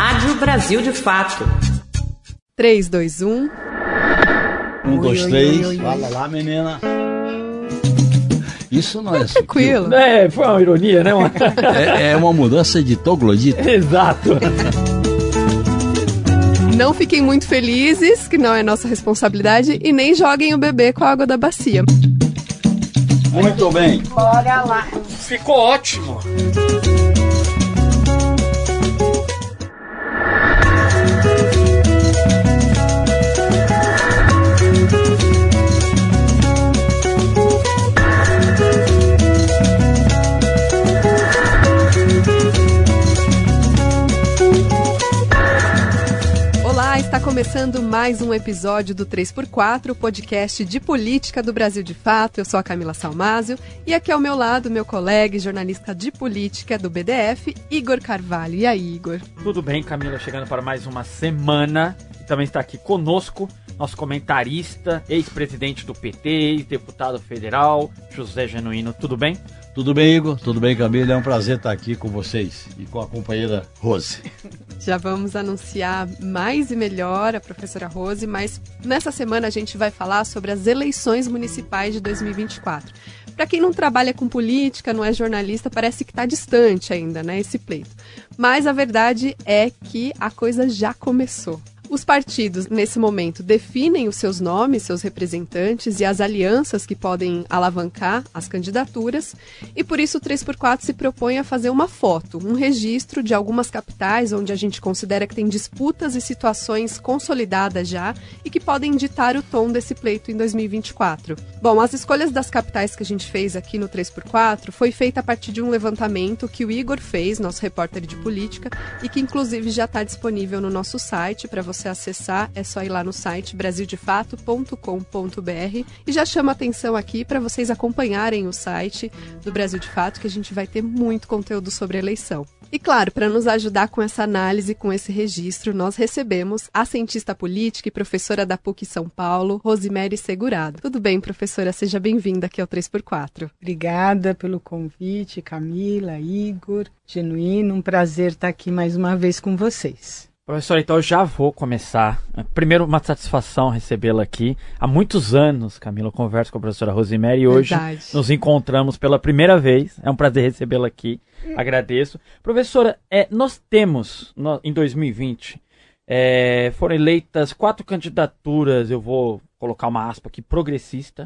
Rádio Brasil de Fato. 3, 2, 1. 1, 2, 3. Fala lá, menina. Isso não é tranquilo. Foi uma ironia, né? É uma mudança de troglodita. Exato. Não fiquem muito felizes, que não é nossa responsabilidade, e nem joguem o bebê com a água da bacia. Muito bem. Bora lá. Ficou ótimo. Está começando mais um episódio do 3x4, o podcast de política do Brasil de Fato. Eu sou a Camila Salmásio e aqui ao meu lado, meu colega e jornalista de política do BDF, Igor Carvalho. E aí, Igor? Tudo bem, Camila, chegando para mais uma semana. E também está aqui conosco nosso comentarista, ex-presidente do PT, ex-deputado federal, José Genuíno. Tudo bem? Tudo bem, Igor? Tudo bem, Camila? É um prazer estar aqui com vocês e com a companheira Rose. Já vamos anunciar mais e melhor a professora Rose, mas nessa semana a gente vai falar sobre as eleições municipais de 2024. Para quem não trabalha com política, não é jornalista, parece que está distante ainda, né, esse pleito. Mas a verdade é que a coisa já começou. Os partidos, nesse momento, definem os seus nomes, seus representantes e as alianças que podem alavancar as candidaturas, e por isso o 3x4 se propõe a fazer uma foto, um registro de algumas capitais onde a gente considera que tem disputas e situações consolidadas já e que podem ditar o tom desse pleito em 2024. Bom, as escolhas das capitais que a gente fez aqui no 3x4 foi feita a partir de um levantamento que o Igor fez, nosso repórter de política, e que inclusive já está disponível no nosso site para você acessar, é só ir lá no site brasildefato.com.br e já chama atenção aqui para vocês acompanharem o site do Brasil de Fato, que a gente vai ter muito conteúdo sobre a eleição. E claro, para nos ajudar com essa análise, com esse registro, nós recebemos a cientista política e professora da PUC São Paulo, Rosemary Segurado. Tudo bem, professora? Seja bem-vinda aqui ao 3x4. Obrigada pelo convite, Camila, Igor, Genuíno, um prazer estar aqui mais uma vez com vocês. Professora, então eu já vou começar. Primeiro, uma satisfação recebê-la aqui. Há muitos anos, Camila, eu converso com a professora Rosemary e hoje nos encontramos pela primeira vez. É um prazer recebê-la aqui. Agradeço. Professora, nós temos, em 2020, foram eleitas 4 candidaturas, eu vou colocar uma aspa aqui, progressista,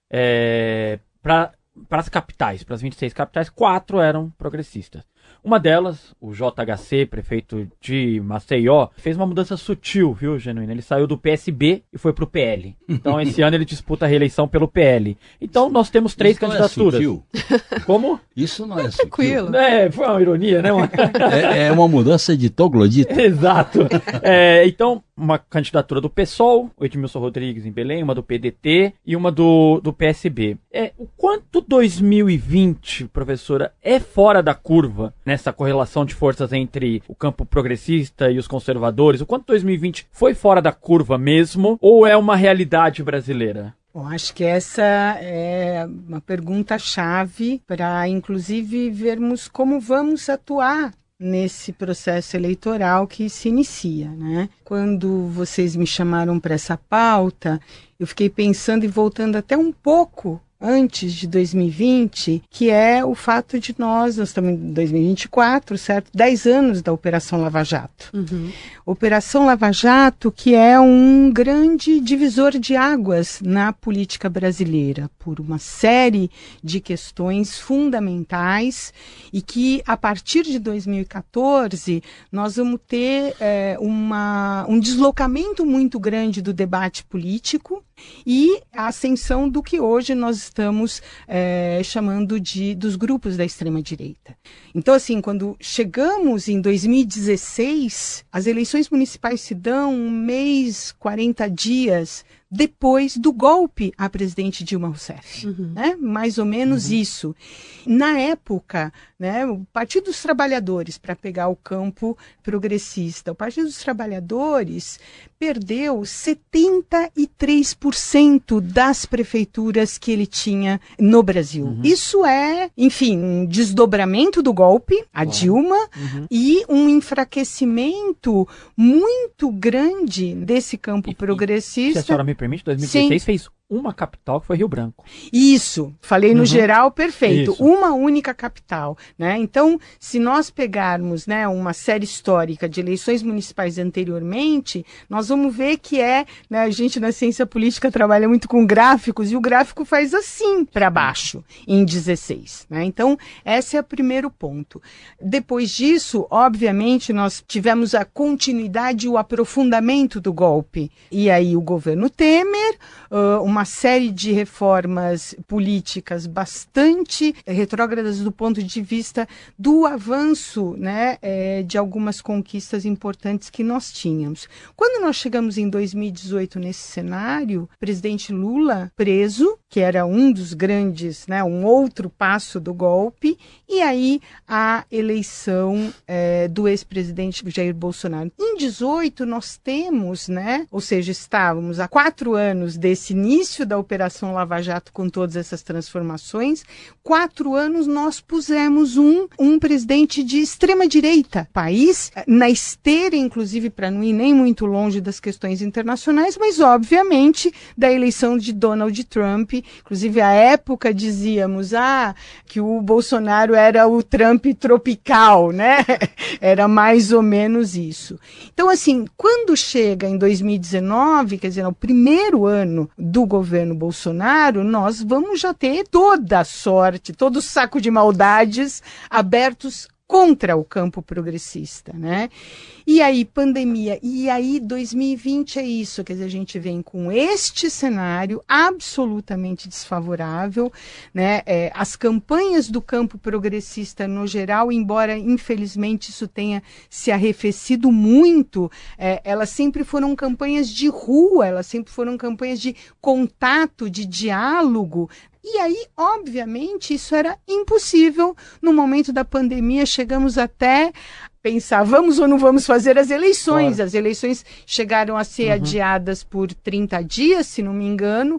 para as capitais, para as 26 capitais, 4 eram progressistas. Uma delas, o JHC, prefeito de Maceió, fez uma mudança sutil, viu, Genuíno? Ele saiu do PSB e foi pro PL. Então, esse ano ele disputa a reeleição pelo PL. Então, nós temos 3 candidaturas. Não é sutil. Como? Isso não é tranquilo. sutil. Foi uma ironia, né? É uma mudança de troglodita. Exato. Então, uma candidatura do PSOL, o Edmilson Rodrigues em Belém, uma do PDT e uma do PSB. O quanto 2020, professora, é fora da curva nessa correlação de forças entre o campo progressista e os conservadores? O quanto 2020 foi fora da curva mesmo ou é uma realidade brasileira? Bom, acho que essa é uma pergunta-chave para, inclusive, vermos como vamos atuar nesse processo eleitoral que se inicia, né? Quando vocês me chamaram para essa pauta, eu fiquei pensando e voltando até um pouco antes de 2020, que é o fato de nós estamos em 2024, certo? 10 anos da Operação Lava Jato. Uhum. Operação Lava Jato, que é um grande divisor de águas na política brasileira, por uma série de questões fundamentais e que, a partir de 2014, nós vamos ter um deslocamento muito grande do debate político e a ascensão do que hoje nós estamos chamando dos grupos da extrema-direita. Então, assim, quando chegamos em 2016, as eleições municipais se dão 1 mês, 40 dias depois do golpe à presidente Dilma Rousseff. Né? Mais ou menos isso. Na época, né, o Partido dos Trabalhadores, para pegar o campo progressista, o Partido dos Trabalhadores perdeu 73% das prefeituras que ele tinha no Brasil. Isso é, enfim, um desdobramento do golpe, a Dilma, e um enfraquecimento muito grande desse campo progressista. Se a senhora me permite, 2016 fez uma capital, que foi Rio Branco. Isso, falei no geral, perfeito. Isso. Uma única capital, né? Então, se nós pegarmos, né, uma série histórica de eleições municipais anteriormente, nós vamos ver que né, a gente na ciência política trabalha muito com gráficos, e o gráfico faz assim para baixo, em 16. Né? Então, esse é o primeiro ponto. Depois disso, obviamente, nós tivemos a continuidade e o aprofundamento do golpe. E aí o governo Temer, uma série de reformas políticas bastante retrógradas do ponto de vista do avanço, né, de algumas conquistas importantes que nós tínhamos. Quando nós chegamos em 2018 nesse cenário, o presidente Lula preso, que era um dos grandes, né, um outro passo do golpe, e aí a eleição do ex-presidente Jair Bolsonaro. Em 2018 nós temos, né, ou seja, estávamos há 4 anos desse início da Operação Lava Jato com todas essas transformações, 4 anos nós pusemos um presidente de extrema-direita. País na esteira, inclusive, para não ir nem muito longe das questões internacionais, mas, obviamente, da eleição de Donald Trump. Inclusive, à época, dizíamos que o Bolsonaro era o Trump tropical, né? Era mais ou menos isso. Então, assim, quando chega em 2019, quer dizer, no primeiro ano do governo Bolsonaro, nós vamos já ter toda a sorte, todo o saco de maldades abertos contra o campo progressista, né? E aí, pandemia, e aí 2020 é isso, quer dizer, a gente vem com este cenário absolutamente desfavorável, né? As campanhas do campo progressista no geral, embora infelizmente isso tenha se arrefecido muito, elas sempre foram campanhas de rua, elas sempre foram campanhas de contato, de diálogo. E aí, obviamente, isso era impossível. No momento da pandemia, chegamos até pensar, vamos ou não vamos fazer as eleições. Claro. As eleições chegaram a ser adiadas por 30 dias, se não me engano.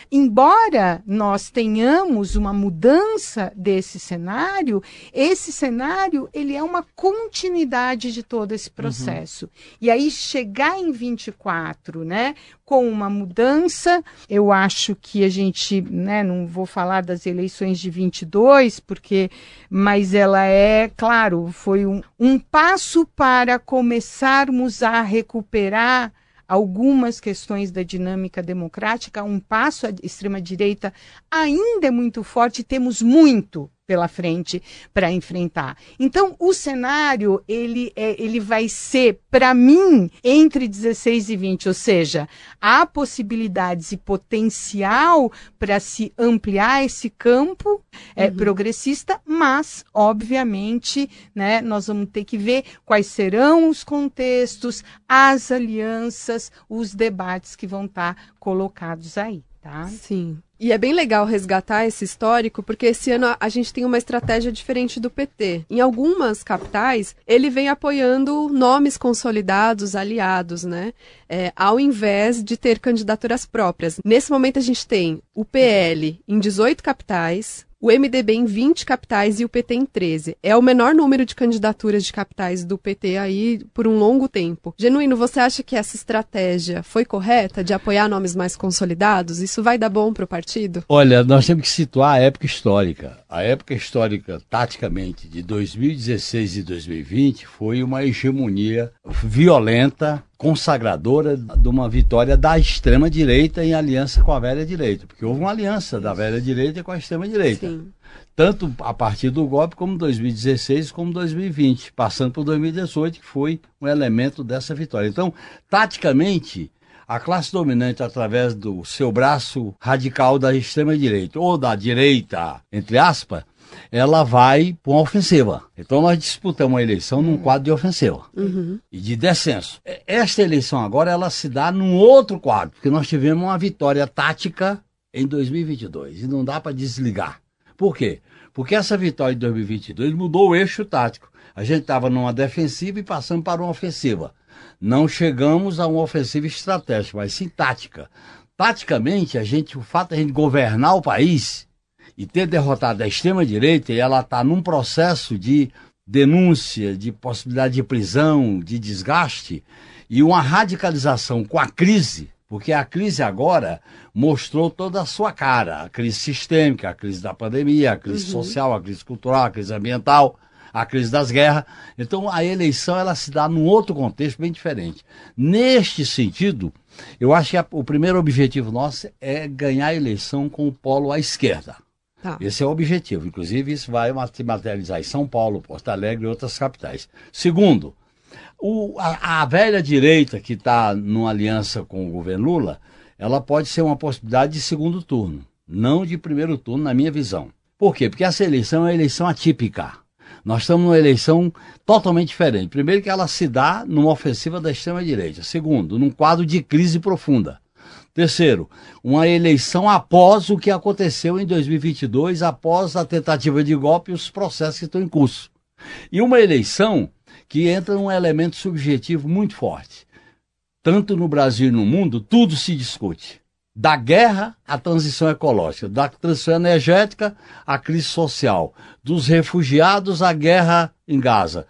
Embora nós tenhamos uma mudança desse cenário, esse cenário ele é uma continuidade de todo esse processo. E aí, chegar em 24, né, com uma mudança, eu acho que a gente, né, não vou falar das eleições de 22, mas ela claro, foi um passo para começarmos a recuperar algumas questões da dinâmica democrática, um passo, a extrema-direita ainda é muito forte, temos muito pela frente para enfrentar. Então, o cenário, ele vai ser, para mim, entre 16 e 20, ou seja, há possibilidades e potencial para se ampliar esse campo progressista, mas, obviamente, né, nós vamos ter que ver quais serão os contextos, as alianças, os debates que vão estar colocados aí. Tá? Sim. E é bem legal resgatar esse histórico, porque esse ano a gente tem uma estratégia diferente do PT. Em algumas capitais, ele vem apoiando nomes consolidados, aliados, né? Ao invés de ter candidaturas próprias. Nesse momento a gente tem o PL em 18 capitais, o MDB em 20 capitais e o PT em 13. É o menor número de candidaturas de capitais do PT aí por um longo tempo. Genuíno, você acha que essa estratégia foi correta de apoiar nomes mais consolidados? Isso vai dar bom para o partido? Olha, nós temos que situar a época histórica. A época histórica, taticamente, de 2016 e 2020 foi uma hegemonia violenta, consagradora de uma vitória da extrema-direita em aliança com a velha-direita, porque houve uma aliança da velha-direita com a extrema-direita. Sim. Tanto a partir do golpe, como 2016, como 2020, passando por 2018, que foi um elemento dessa vitória. Então, taticamente, a classe dominante, através do seu braço radical da extrema-direita, ou da direita, entre aspas, ela vai para uma ofensiva. Então nós disputamos uma eleição num quadro de ofensiva e de descenso. Esta eleição agora, ela se dá num outro quadro, porque nós tivemos uma vitória tática em 2022 e não dá para desligar. Por quê? Porque essa vitória de 2022 mudou o eixo tático. A gente estava numa defensiva e passamos para uma ofensiva. Não chegamos a uma ofensiva estratégica, mas sim tática. Taticamente, o fato de a gente governar o país e ter derrotado a extrema-direita, e ela está num processo de denúncia, de possibilidade de prisão, de desgaste, e uma radicalização com a crise, porque a crise agora mostrou toda a sua cara, a crise sistêmica, a crise da pandemia, a crise social, a crise cultural, a crise ambiental, a crise das guerras. Então a eleição ela se dá num outro contexto bem diferente. Neste sentido, eu acho que o primeiro objetivo nosso é ganhar a eleição com o polo à esquerda. Tá. Esse é o objetivo. Inclusive, isso vai se materializar em São Paulo, Porto Alegre e outras capitais. Segundo, a velha direita que está numa aliança com o governo Lula, ela pode ser uma possibilidade de segundo turno, não de primeiro turno, na minha visão. Por quê? Porque essa eleição é uma eleição atípica. Nós estamos numa eleição totalmente diferente. Primeiro que ela se dá numa ofensiva da extrema-direita. Segundo, num quadro de crise profunda. Terceiro, uma eleição após o que aconteceu em 2022, após a tentativa de golpe e os processos que estão em curso. E uma eleição que entra num elemento subjetivo muito forte. Tanto no Brasil e no mundo, tudo se discute. Da guerra à transição ecológica, da transição energética à crise social, dos refugiados à guerra em Gaza,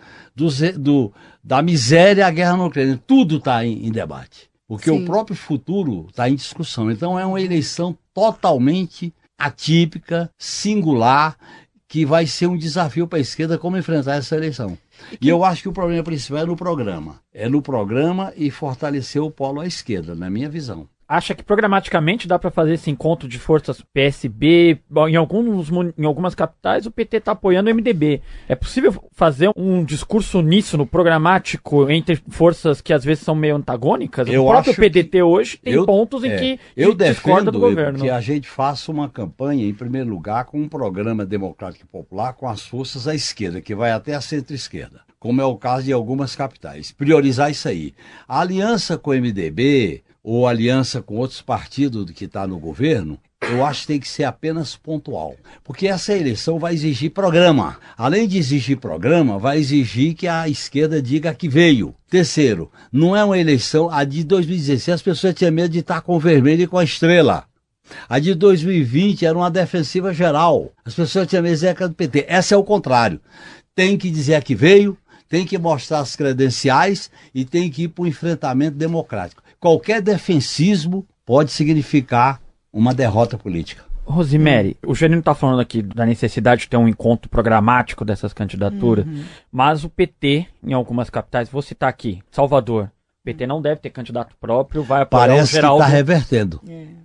da miséria à guerra na Ucrânia. Tudo está em debate. Porque o próprio futuro está em discussão. Então é uma eleição totalmente atípica, singular, que vai ser um desafio para a esquerda como enfrentar essa eleição. E eu acho que o problema principal é no programa. É no programa e fortalecer o polo à esquerda, na minha visão. Acha que programaticamente dá para fazer esse encontro de forças PSB? Bom, em algumas capitais o PT está apoiando o MDB. É possível fazer um discurso uníssono, programático, entre forças que às vezes são meio antagônicas? O próprio PDT hoje tem pontos em que discorda do governo. Que a gente faça uma campanha, em primeiro lugar, com um programa democrático e popular com as forças à esquerda, que vai até a centro-esquerda, como é o caso de algumas capitais. Priorizar isso aí. A aliança com o MDB ou aliança com outros partidos que está no governo, eu acho que tem que ser apenas pontual. Porque essa eleição vai exigir programa. Além de exigir programa, vai exigir que a esquerda diga que veio. Terceiro, não é uma eleição... A de 2016 as pessoas tinham medo de estar com o vermelho e com a estrela. A de 2020 era uma defensiva geral. As pessoas tinham medo de dizer que era do PT. Essa é o contrário. Tem que dizer que veio, tem que mostrar as credenciais e tem que ir para o enfrentamento democrático. Qualquer defensismo pode significar uma derrota política. Rosemary, o Janino está falando aqui da necessidade de ter um encontro programático dessas candidaturas, mas o PT, em algumas capitais, vou citar aqui, Salvador, o PT não deve ter candidato próprio, vai apoiar o Geraldo. Parece que está revertendo.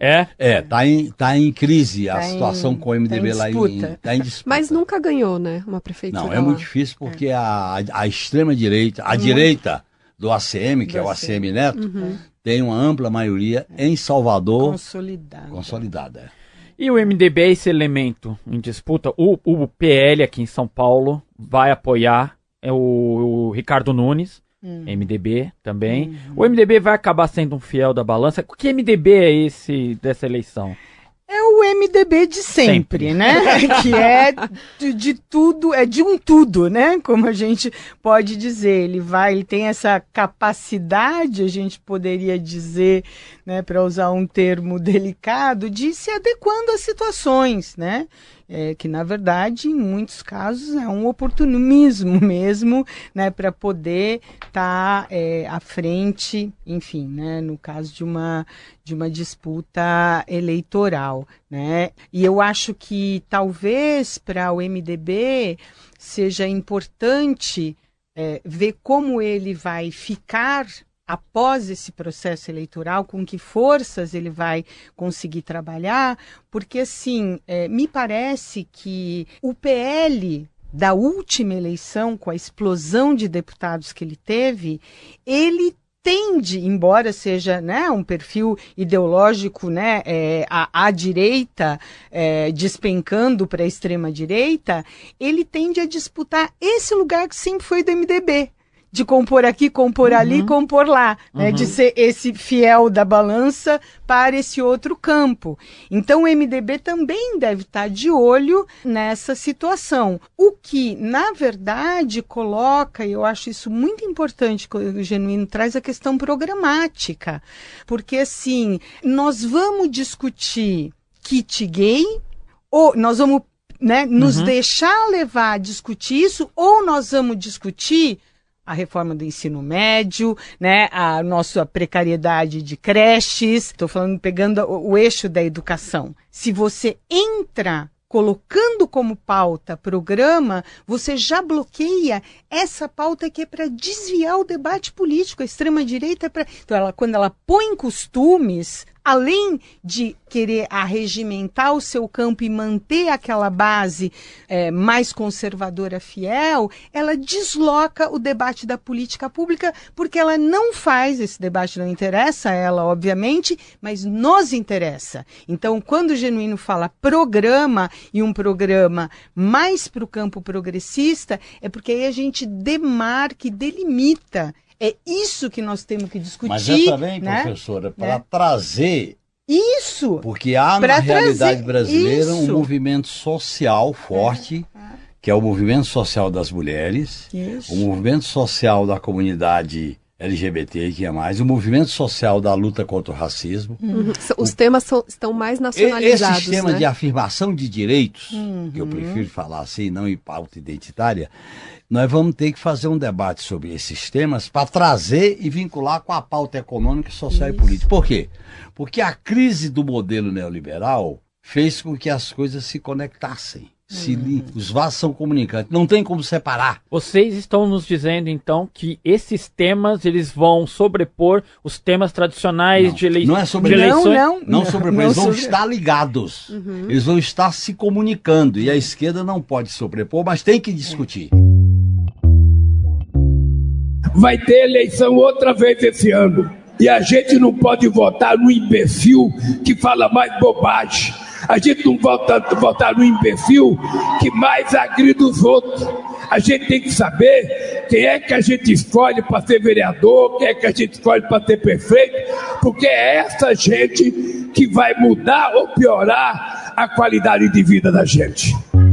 Tá em crise a situação com o MDB lá está em disputa. Mas nunca ganhou, né, uma prefeitura. Não, é muito difícil porque a extrema-direita, a direita do ACM, que é o ACM Neto, tem uma ampla maioria em Salvador. Consolidada. E o MDB é esse elemento em disputa. O PL aqui em São Paulo vai apoiar o Ricardo Nunes, MDB também. O MDB vai acabar sendo um fiel da balança. Que MDB é esse dessa eleição? É o MDB de sempre, né? Que é de tudo, é de um tudo, né? Como a gente pode dizer. Ele tem essa capacidade, a gente poderia dizer, né, para usar um termo delicado, de se adequando às situações, né? Que na verdade, em muitos casos, é um oportunismo mesmo, né, para poder estar à frente, enfim, né, no caso de uma disputa eleitoral, né? E eu acho que talvez para o MDB seja importante ver como ele vai ficar após esse processo eleitoral, com que forças ele vai conseguir trabalhar, porque assim, me parece que o PL da última eleição, com a explosão de deputados que ele teve, ele tende, embora seja, né, um perfil ideológico, né, à direita, despencando para a extrema-direita, ele tende a disputar esse lugar que sempre foi do MDB. De compor aqui, compor ali, compor lá, né? De ser esse fiel da balança para esse outro campo. Então o MDB também deve estar de olho nessa situação. O que, na verdade, coloca, e eu acho isso muito importante, quando o Genuíno traz a questão programática. Porque, assim, nós vamos discutir kit gay, ou nós vamos, né, nos deixar levar a discutir isso, ou nós vamos discutir a reforma do ensino médio, né, a nossa precariedade de creches, estou falando, pegando o eixo da educação. Se você entra colocando como pauta programa, você já bloqueia essa pauta que é para desviar o debate político. A extrema-direita é para... Então, quando ela põe costumes, além de querer arregimentar o seu campo e manter aquela base mais conservadora fiel, ela desloca o debate da política pública, porque ela não faz, esse debate não interessa a ela, obviamente, mas nos interessa. Então, quando o Genuíno fala programa, e um programa mais para o campo progressista, é porque aí a gente demarca e delimita. É isso que nós temos que discutir. Mas é também, né, professora, para trazer... Isso! Porque há na realidade brasileira um movimento social forte, que é o movimento social das mulheres, o movimento social da comunidade LGBT, que é mais, o movimento social da luta contra o racismo. Os temas estão mais nacionalizados. Esse sistema, né, de afirmação de direitos, que eu prefiro falar assim, não em pauta identitária, nós vamos ter que fazer um debate sobre esses temas para trazer e vincular com a pauta econômica, social e política. Por quê? Porque a crise do modelo neoliberal fez com que as coisas se conectassem. Os vasos são comunicantes, não tem como separar. Vocês estão nos dizendo, então, que esses temas eles vão sobrepor os temas tradicionais de eleições? Não é sobre eleições. Não sobrepor, eles vão estar ligados. Eles vão estar se comunicando. E a esquerda não pode sobrepor, mas tem que discutir. Vai ter eleição outra vez esse ano. E a gente não pode votar no imbecil que fala mais bobagem. A gente não pode votar no imbecil que mais agride os outros. A gente tem que saber quem é que a gente escolhe para ser vereador, quem é que a gente escolhe para ser prefeito, porque é essa gente que vai mudar ou piorar a qualidade de vida da gente.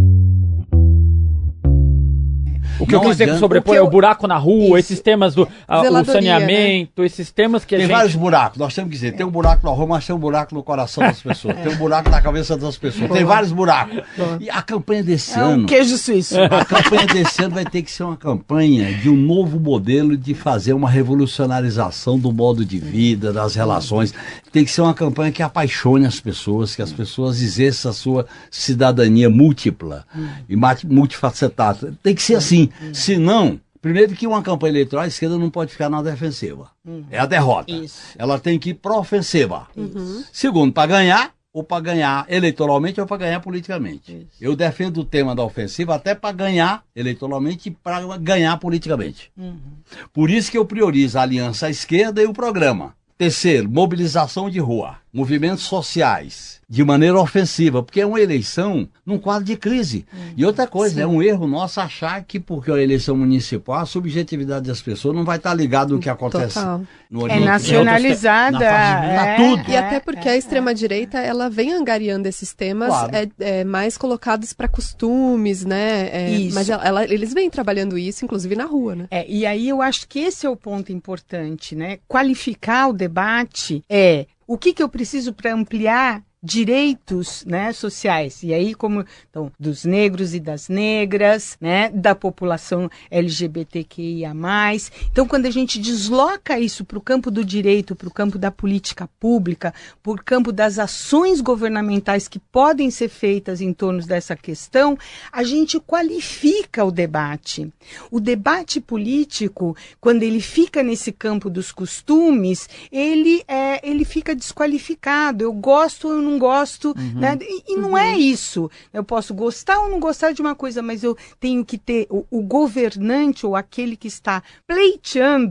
O que eu quis dizer com sobrepor é o buraco na rua, esses temas do o saneamento, né, esses temas que tem vários buracos, nós temos que dizer, tem um buraco na rua, mas tem um buraco no coração das pessoas, tem um buraco na cabeça das pessoas, tem vários buracos. E a campanha desse ano... um queijo suíço. A campanha desse ano vai ter que ser uma campanha de um novo modelo de fazer uma revolucionarização do modo de vida, das relações. Tem que ser uma campanha que apaixone as pessoas, que as pessoas exerçam a sua cidadania múltipla e multifacetada. Tem que ser assim. Senão, primeiro que uma campanha eleitoral, a esquerda não pode ficar na defensiva. É a derrota. Ela tem que ir para a ofensiva. Segundo, para ganhar, ou para ganhar eleitoralmente ou para ganhar politicamente. Eu defendo o tema da ofensiva até para ganhar eleitoralmente e para ganhar politicamente. Por isso que eu priorizo a aliança à esquerda e o programa. Terceiro, mobilização de rua, movimentos sociais, de maneira ofensiva, porque é uma eleição num quadro de crise. E outra coisa, é um erro nosso achar que porque é uma eleição municipal, a subjetividade das pessoas não vai estar ligada ao que acontece no Oriente. É nacionalizada. Tudo. E até porque a extrema-direita, ela vem angariando esses temas mais colocados para costumes, né? Mas eles vêm trabalhando isso, inclusive na rua, né? E aí eu acho que esse é o ponto importante, né? Qualificar o debate o que eu preciso para ampliar direitos, né, sociais, e aí então, dos negros e das negras, né, da população LGBTQIA+. Então, quando a gente desloca isso para o campo do direito, para o campo da política pública, para o campo das ações governamentais que podem ser feitas em torno dessa questão, a gente qualifica o debate. O debate político, quando ele fica nesse campo dos costumes, ele fica desqualificado. Eu gosto ou não gosto, né? E não é isso. Eu posso gostar ou não gostar de uma coisa, mas eu tenho que ter o governante ou aquele que está pleiteando,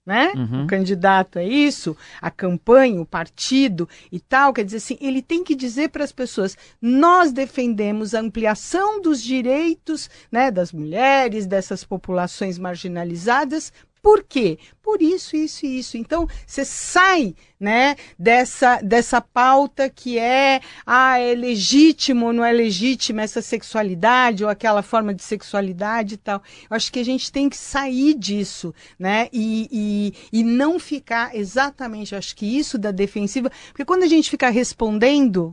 né? O candidato é isso, a campanha, o partido e tal, quer dizer assim, ele tem que dizer para as pessoas, nós defendemos a ampliação dos direitos, né, das mulheres, dessas populações marginalizadas. Por quê? Por isso, isso e isso. Então, você sai, né, dessa pauta que é legítimo ou não é legítima essa sexualidade ou aquela forma de sexualidade e tal. Eu acho que a gente tem que sair disso, né, e não ficar exatamente, eu acho que isso da defensiva, porque quando a gente fica respondendo,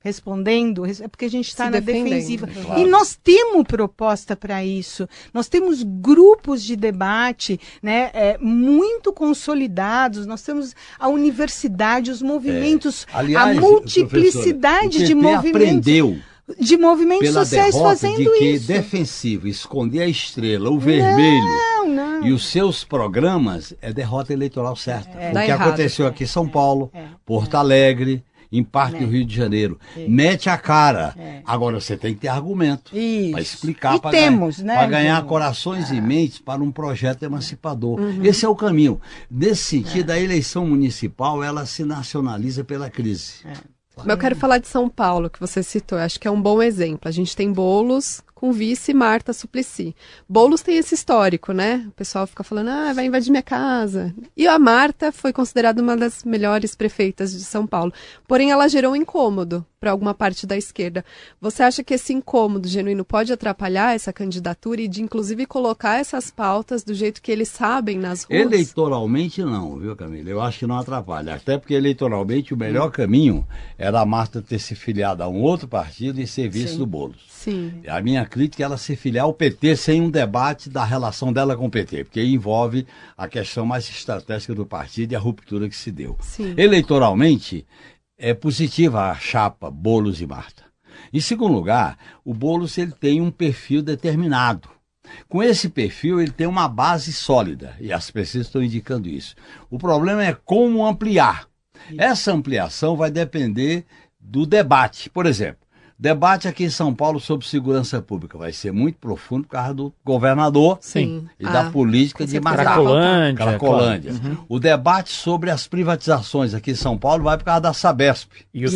é porque a gente está na defensiva. Claro. E nós temos proposta para isso. Nós temos grupos de debate, né, muito consolidados. Nós temos a universidade, os movimentos, aliás, a multiplicidade de movimentos. De movimentos sociais fazendo de que isso. Defensivo, esconder a estrela, o vermelho e os seus programas é derrota eleitoral certa. O que aconteceu aqui em São Paulo, Porto Alegre, em parte do Rio de Janeiro. Mete a cara. Agora você tem que ter argumento para explicar, para ganhar corações e mentes para um projeto emancipador. Esse é o caminho. Nesse sentido, a eleição municipal, ela se nacionaliza pela crise. Eu quero falar de São Paulo, que você citou. Eu acho que é um bom exemplo. A gente tem Boulos com vice Marta Suplicy. Boulos tem esse histórico, né? O pessoal fica falando, vai invadir minha casa. E a Marta foi considerada uma das melhores prefeitas de São Paulo. Porém, ela gerou um incômodo para alguma parte da esquerda. Você acha que esse incômodo genuíno pode atrapalhar essa candidatura e de, inclusive, colocar essas pautas do jeito que eles sabem nas ruas? Eleitoralmente não, viu, Camila? Eu acho que não atrapalha. Até porque eleitoralmente o melhor caminho era a Marta ter se filiado a um outro partido e ser vice do Boulos. Sim. A minha crítica é ela se filiar ao PT sem um debate da relação dela com o PT, porque envolve a questão mais estratégica do partido e a ruptura que se deu. Sim. Eleitoralmente, é positiva a chapa Boulos e Marta. Em segundo lugar, o Boulos ele tem um perfil determinado. Com esse perfil, ele tem uma base sólida, e as pesquisas estão indicando isso. O problema é como ampliar. Essa ampliação vai depender do debate. Por exemplo, debate aqui em São Paulo sobre segurança pública vai ser muito profundo por causa do governador e da política de matar. Cracolândia. O debate sobre as privatizações aqui em São Paulo vai por causa da Sabesp. E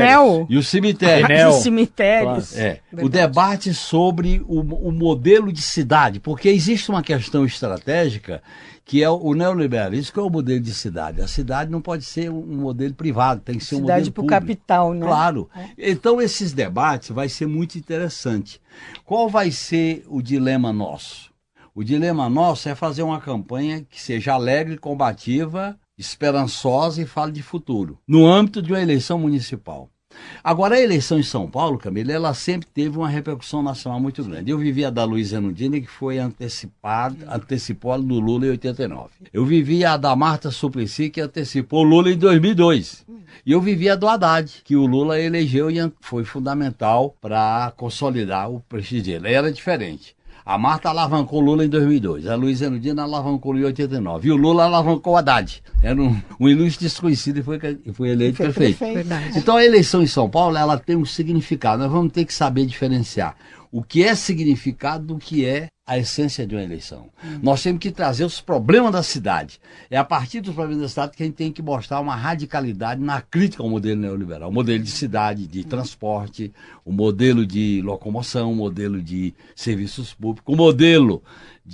o cemitério. Os cemitérios. O debate sobre o modelo de cidade, porque existe uma questão estratégica que é o neoliberalismo, que é o modelo de cidade. A cidade não pode ser um modelo privado, tem que ser um modelo público. Cidade para o capital, né? Claro. Então, esses debates vai ser muito interessante. Qual vai ser o dilema nosso? O dilema nosso é fazer uma campanha que seja alegre, combativa, esperançosa e fale de futuro, no âmbito de uma eleição municipal. Agora, a eleição em São Paulo, Camila, ela sempre teve uma repercussão nacional muito grande. Eu vivi a da Luiza Erundina, que foi antecipou a do Lula em 89. Eu vivi a da Marta Suplicy, que antecipou o Lula em 2002. E eu vivi a do Haddad, que o Lula elegeu e foi fundamental para consolidar o prestígio dele. Era diferente. A Marta alavancou o Lula em 2002, a Luiza Erundina alavancou em 89, e o Lula alavancou o Haddad. Era um ilustre desconhecido e foi eleito prefeito. Então a eleição em São Paulo, ela tem um significado, nós vamos ter que saber diferenciar o que é significado do que é a essência de uma eleição. Nós temos que trazer os problemas da cidade. É a partir dos problemas da cidade que a gente tem que mostrar uma radicalidade na crítica ao modelo neoliberal. O modelo de cidade, de transporte, o modelo de locomoção, o modelo de serviços públicos, o modelo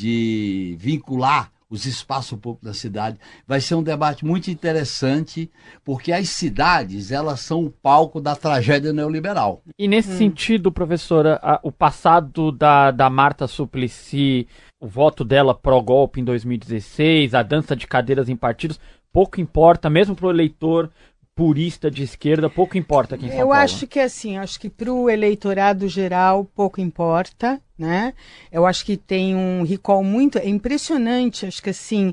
de vincular os espaços públicos da cidade. Vai ser um debate muito interessante, porque as cidades, elas são o palco da tragédia neoliberal. E nesse sentido, professora, o passado da Marta Suplicy, o voto dela pró-golpe em 2016, a dança de cadeiras em partidos, pouco importa, mesmo para o eleitor purista de esquerda, pouco importa aqui em São Paulo. Eu acho que assim, acho que para o eleitorado geral pouco importa, né? Eu acho que tem um recall muito, é impressionante, acho que assim,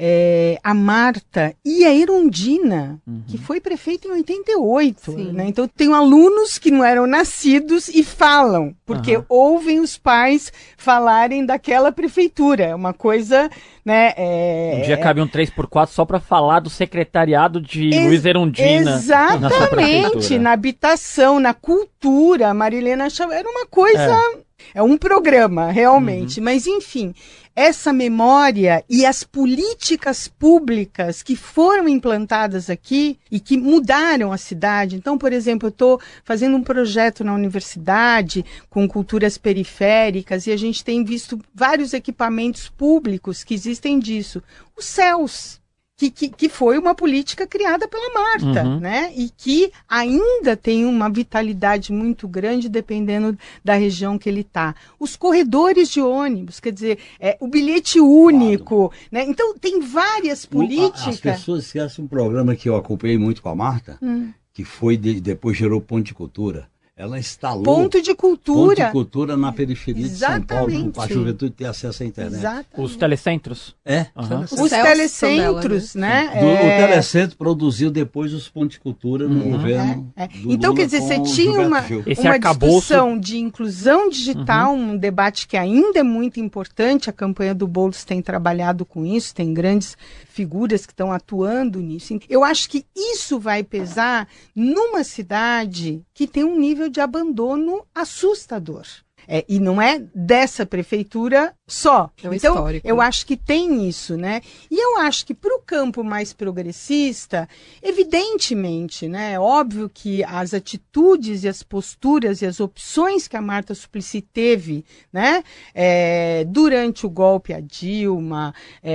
a Marta e a Erundina, que foi prefeita em 88, né? Então tem alunos que não eram nascidos e falam, porque ouvem os pais falarem daquela prefeitura, é uma coisa, né? Um dia cabe um 3x4 só para falar do secretariado de Luiza Erundina. Exatamente, na habitação, na cultura, Marilena Chau, era uma coisa É um programa, realmente. Mas, enfim, essa memória e as políticas públicas que foram implantadas aqui e que mudaram a cidade. Então, por exemplo, eu estou fazendo um projeto na universidade com culturas periféricas e a gente tem visto vários equipamentos públicos que existem disso. Os CELS. Que foi uma política criada pela Marta, né? E que ainda tem uma vitalidade muito grande dependendo da região que ele está. Os corredores de ônibus, quer dizer, o bilhete único, né? Então, tem várias políticas... As pessoas esquecem um programa que eu acompanhei muito com a Marta, que foi depois gerou Ponto de Cultura. Ela instalou Ponto de Cultura na periferia de São Paulo, para a juventude ter acesso à internet. Exatamente. Os telecentros? Os telecentros, né? O telecentro produziu depois os Pontos de Cultura no governo do Então, Lula, quer dizer, você tinha uma discussão de inclusão digital, um debate que ainda é muito importante. A campanha do Boulos tem trabalhado com isso, tem grandes figuras que estão atuando nisso. Eu acho que isso vai pesar numa cidade que tem um nível de abandono assustador. E não é dessa prefeitura só. É um então, histórico. Eu acho que tem isso, né? E eu acho que para o campo mais progressista, evidentemente, né? É óbvio que as atitudes e as posturas e as opções que a Marta Suplicy teve, né? Durante o golpe a Dilma,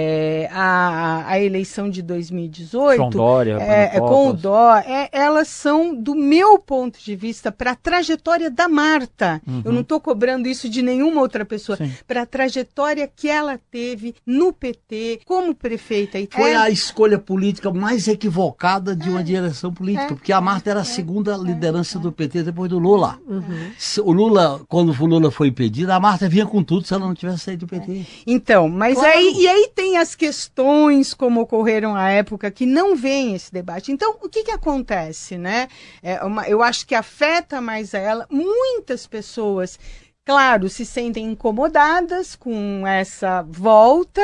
a eleição de 2018, João Dória, com o Dó, elas são, do meu ponto de vista, para a trajetória da Marta. Eu não estou cobrando isso de nenhuma outra pessoa, para a trajetória que ela teve no PT, como prefeita. Foi a escolha política mais equivocada de uma direção política, porque a Marta era a segunda liderança do PT depois do Lula. O Lula, quando o Lula foi impedido, a Marta vinha com tudo se ela não tivesse saído do PT. Então, mas claro. aí tem as questões como ocorreram à época que não vem esse debate. Então, o que acontece, né? Eu acho que afeta mais a ela. Muitas pessoas, claro, se sentem incomodadas com essa volta.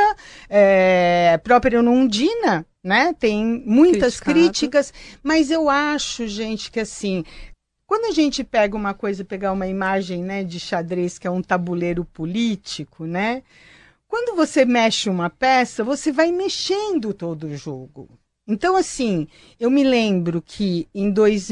A própria Erundina, né? Tem muitas críticas, mas eu acho, gente, que assim, quando a gente pega pegar uma imagem, né, de xadrez, que é um tabuleiro político, né? Quando você mexe uma peça, você vai mexendo todo o jogo. Então, assim, eu me lembro que em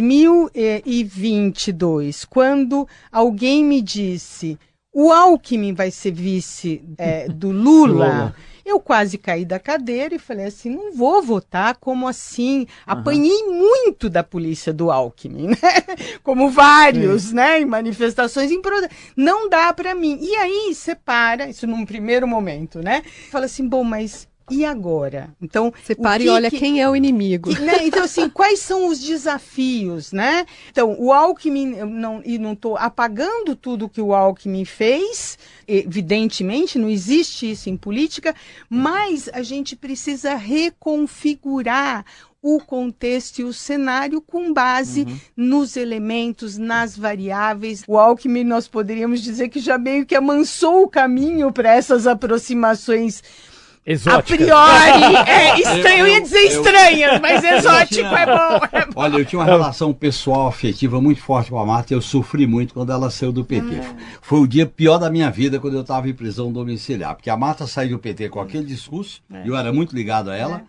2022, quando alguém me disse o Alckmin vai ser vice do Lula, eu quase caí da cadeira e falei assim, não vou votar, como assim? Apanhei muito da polícia do Alckmin, né? Como vários, né? Em manifestações, não dá para mim. E aí você para, isso num primeiro momento, né? Fala assim, bom, mas... E agora? Então, você para e olha quem é o inimigo. Né? Então, assim, quais são os desafios, né? Então, o Alckmin, não estou apagando tudo que o Alckmin fez, evidentemente, não existe isso em política, mas a gente precisa reconfigurar o contexto e o cenário com base nos elementos, nas variáveis. O Alckmin, nós poderíamos dizer que já meio que amansou o caminho para essas aproximações exóticas. A priori, estranho, eu ia dizer estranhas, mas exótico é bom. Olha, eu tinha uma relação pessoal, afetiva muito forte com a Marta, e eu sofri muito quando ela saiu do PT. Foi o dia pior da minha vida quando eu estava em prisão domiciliar, porque a Marta saiu do PT com aquele discurso, e eu era muito ligado a ela.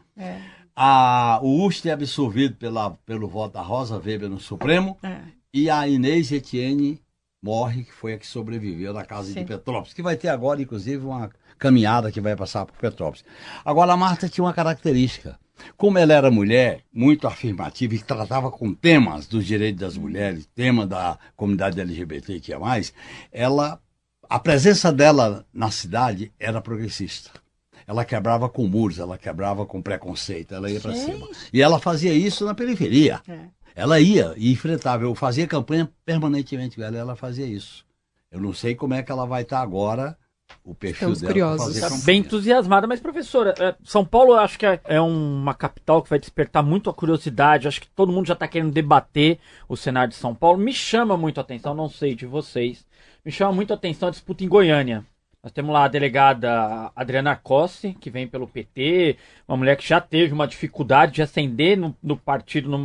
O Ustra é absolvido pelo voto da Rosa Weber no Supremo, e a Inês Etienne morre, que foi a que sobreviveu na casa de Petrópolis, que vai ter agora, inclusive, uma caminhada que vai passar por Petrópolis. Agora, a Marta tinha uma característica. Como ela era mulher, muito afirmativa, e tratava com temas dos direitos das mulheres, tema da comunidade LGBT, que é mais, a presença dela na cidade era progressista. Ela quebrava com muros, ela quebrava com preconceito, ela ia para cima. E ela fazia isso na periferia. Ela ia e enfrentava. Eu fazia campanha permanentemente com ela fazia isso. Eu não sei como é que ela vai estar agora, o perfil Estamos dela. curiosos. Está bem entusiasmada, mas professora, São Paulo eu acho que é uma capital que vai despertar muito a curiosidade, acho que todo mundo já está querendo debater o cenário de São Paulo. Me chama muito a atenção, não sei de vocês, me chama muito a atenção a disputa em Goiânia. Nós temos lá a delegada Adriana Cossi, que vem pelo PT, uma mulher que já teve uma dificuldade de ascender no partido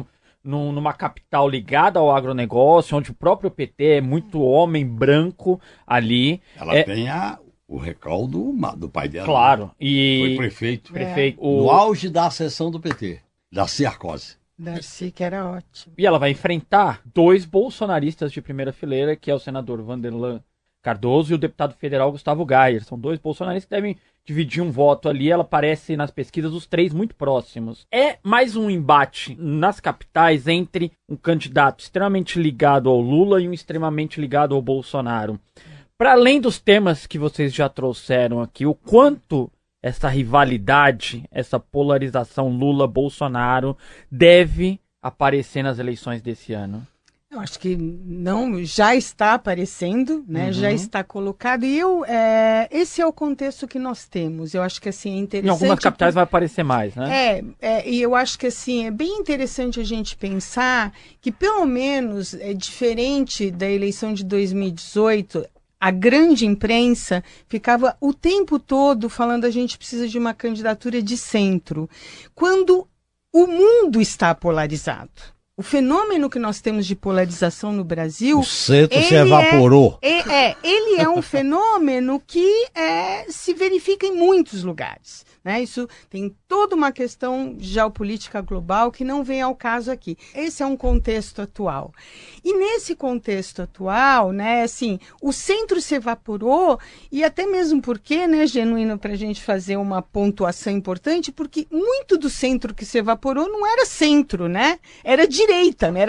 numa capital ligada ao agronegócio, onde o próprio PT é muito homem branco ali. Ela tem o recaldo do pai dela. Claro. Né? E foi prefeito. No auge da ascensão do PT, da Sarkozy. Darcy, que era ótimo. E ela vai enfrentar 2 bolsonaristas de primeira fileira, que é o senador Vanderlan Cardoso e o deputado federal Gustavo Gayer. São 2 bolsonaristas que devem dividir um voto ali. Ela aparece nas pesquisas os 3 muito próximos. É mais um embate nas capitais entre um candidato extremamente ligado ao Lula e um extremamente ligado ao Bolsonaro. Para além dos temas que vocês já trouxeram aqui, o quanto essa rivalidade, essa polarização Lula-Bolsonaro deve aparecer nas eleições desse ano? Eu acho que não, já está aparecendo, né? Já está colocado. E esse é o contexto que nós temos. Eu acho que assim é interessante. Em algumas capitais vai aparecer mais, né? E eu acho que assim é bem interessante a gente pensar que pelo menos é diferente da eleição de 2018. A grande imprensa ficava o tempo todo falando a gente precisa de uma candidatura de centro, quando o mundo está polarizado. O fenômeno que nós temos de polarização no Brasil... O centro se evaporou. Ele é um fenômeno que se verifica em muitos lugares. Né? Isso tem toda uma questão geopolítica global que não vem ao caso aqui. Esse é um contexto atual. E nesse contexto atual, né, assim, o centro se evaporou e até mesmo porque, né, Genuíno, para a gente fazer uma pontuação importante, porque muito do centro que se evaporou não era centro, né? Era direita, né?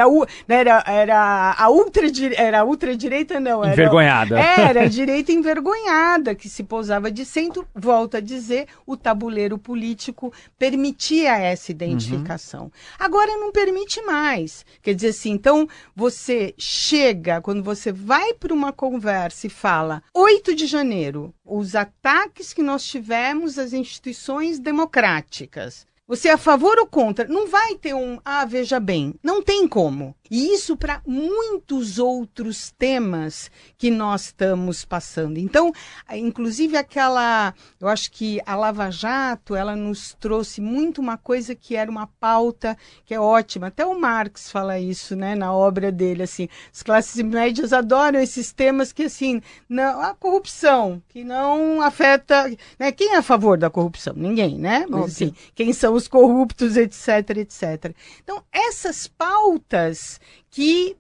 Era a ultradireita, não. Envergonhada. Era a direita envergonhada, que se pousava de centro, volto a dizer, o tabuleiro político permitia essa identificação. Agora não permite mais. Quer dizer assim, então você chega, quando você vai para uma conversa e fala 8 de janeiro, os ataques que nós tivemos às instituições democráticas. Você é a favor ou contra? Não vai ter veja bem, não tem como. E isso para muitos outros temas que nós estamos passando. Então, inclusive eu acho que a Lava Jato, ela nos trouxe muito uma coisa que era uma pauta que é ótima. Até o Marx fala isso, né, na obra dele, assim, as classes médias adoram esses temas que, assim, não, a corrupção, que não afeta, né, quem é a favor da corrupção? Ninguém, né? Mas, assim, quem são os corruptos, etc, etc. Então, essas pautas que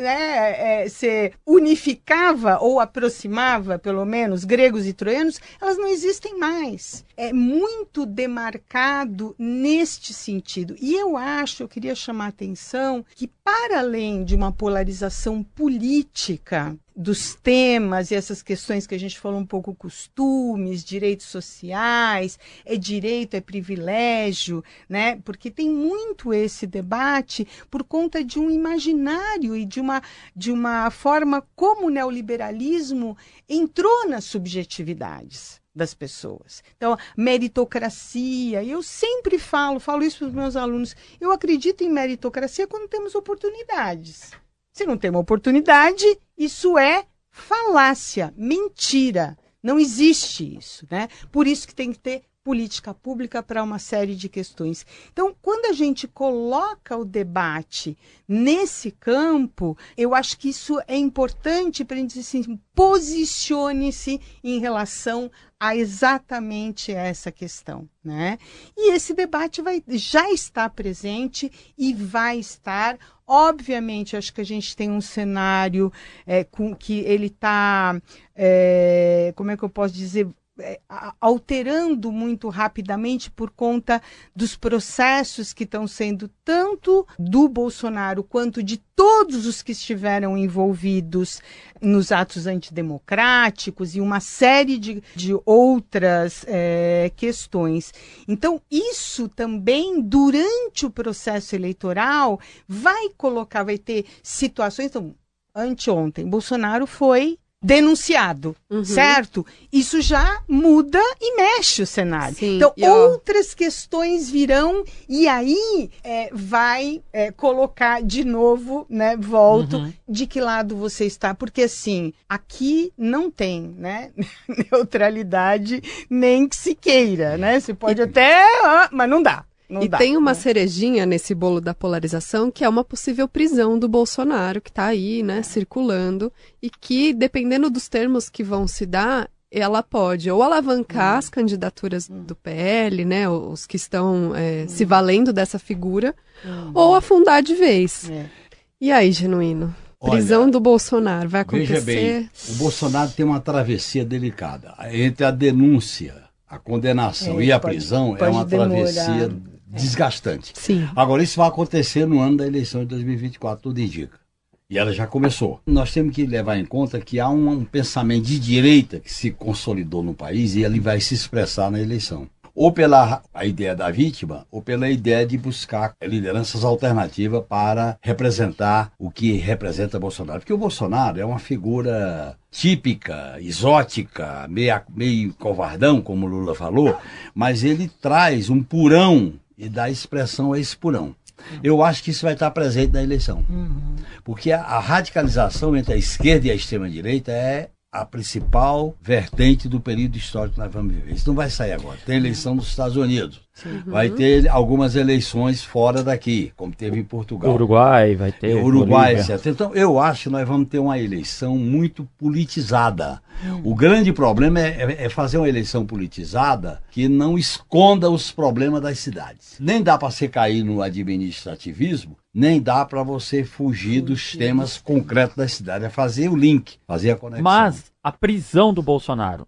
se unificava ou aproximava, pelo menos, gregos e troianos, elas não existem mais. É muito demarcado neste sentido. E eu queria chamar a atenção que, para além de uma polarização política dos temas e essas questões que a gente falou um pouco, costumes, direitos sociais, é direito, é privilégio, né? Porque tem muito esse debate por conta de um imaginário e de uma forma como o neoliberalismo entrou nas subjetividades das pessoas. Então, meritocracia, e eu sempre falo isso para os meus alunos, eu acredito em meritocracia quando temos oportunidades. Se não tem uma oportunidade, isso é falácia, mentira. Não existe isso, né? Por isso que tem que ter política pública para uma série de questões. Então, quando a gente coloca o debate nesse campo, eu acho que isso é importante para a gente dizer assim, posicione-se em relação a exatamente essa questão, né? E esse debate já está presente e vai estar. Obviamente, acho que a gente tem um cenário que ele está, como é que eu posso dizer, alterando muito rapidamente por conta dos processos que estão sendo tanto do Bolsonaro quanto de todos os que estiveram envolvidos nos atos antidemocráticos e uma série de outras questões. Então, isso também, durante o processo eleitoral, vai ter situações. Então, anteontem, Bolsonaro foi denunciado, certo? Isso já muda e mexe o cenário. Sim, então, outras questões virão e aí vai colocar de novo, né, de que lado você está. Porque, assim, aqui não tem, né, neutralidade nem que se queira, né? Você pode até, mas não dá. E tem uma cerejinha nesse bolo da polarização, que é uma possível prisão do Bolsonaro, que está aí, né, circulando, e que, dependendo dos termos que vão se dar, ela pode ou alavancar as candidaturas do PL, né, os que estão se valendo dessa figura, ou afundar de vez. E aí, Genuíno? Prisão do Bolsonaro, vai acontecer? Veja bem, o Bolsonaro tem uma travessia delicada. Entre a denúncia, a condenação e a prisão é uma travessia desgastante. Sim. Agora, isso vai acontecer no ano da eleição de 2024, tudo indica. E ela já começou. Nós temos que levar em conta que há um pensamento de direita que se consolidou no país e ele vai se expressar na eleição. Ou pela a ideia da vítima, ou pela ideia de buscar lideranças alternativas para representar o que representa Bolsonaro. Porque o Bolsonaro é uma figura típica, exótica, meio covardão, como o Lula falou, mas ele traz um purão e dá expressão a esse purão. Eu acho que isso vai estar presente na eleição. Porque a radicalização entre a esquerda e a extrema-direita é a principal vertente do período histórico que nós vamos viver. Isso não vai sair agora. Tem eleição nos Estados Unidos. Vai ter algumas eleições fora daqui, como teve em Portugal. Uruguai vai ter. Uruguai, etc. Então, eu acho que nós vamos ter uma eleição muito politizada. O grande problema é fazer uma eleição politizada que não esconda os problemas das cidades. Nem dá para você cair no administrativismo, nem dá para você fugir dos temas concretos da cidade. É fazer o link, fazer a conexão. Mas a prisão do Bolsonaro,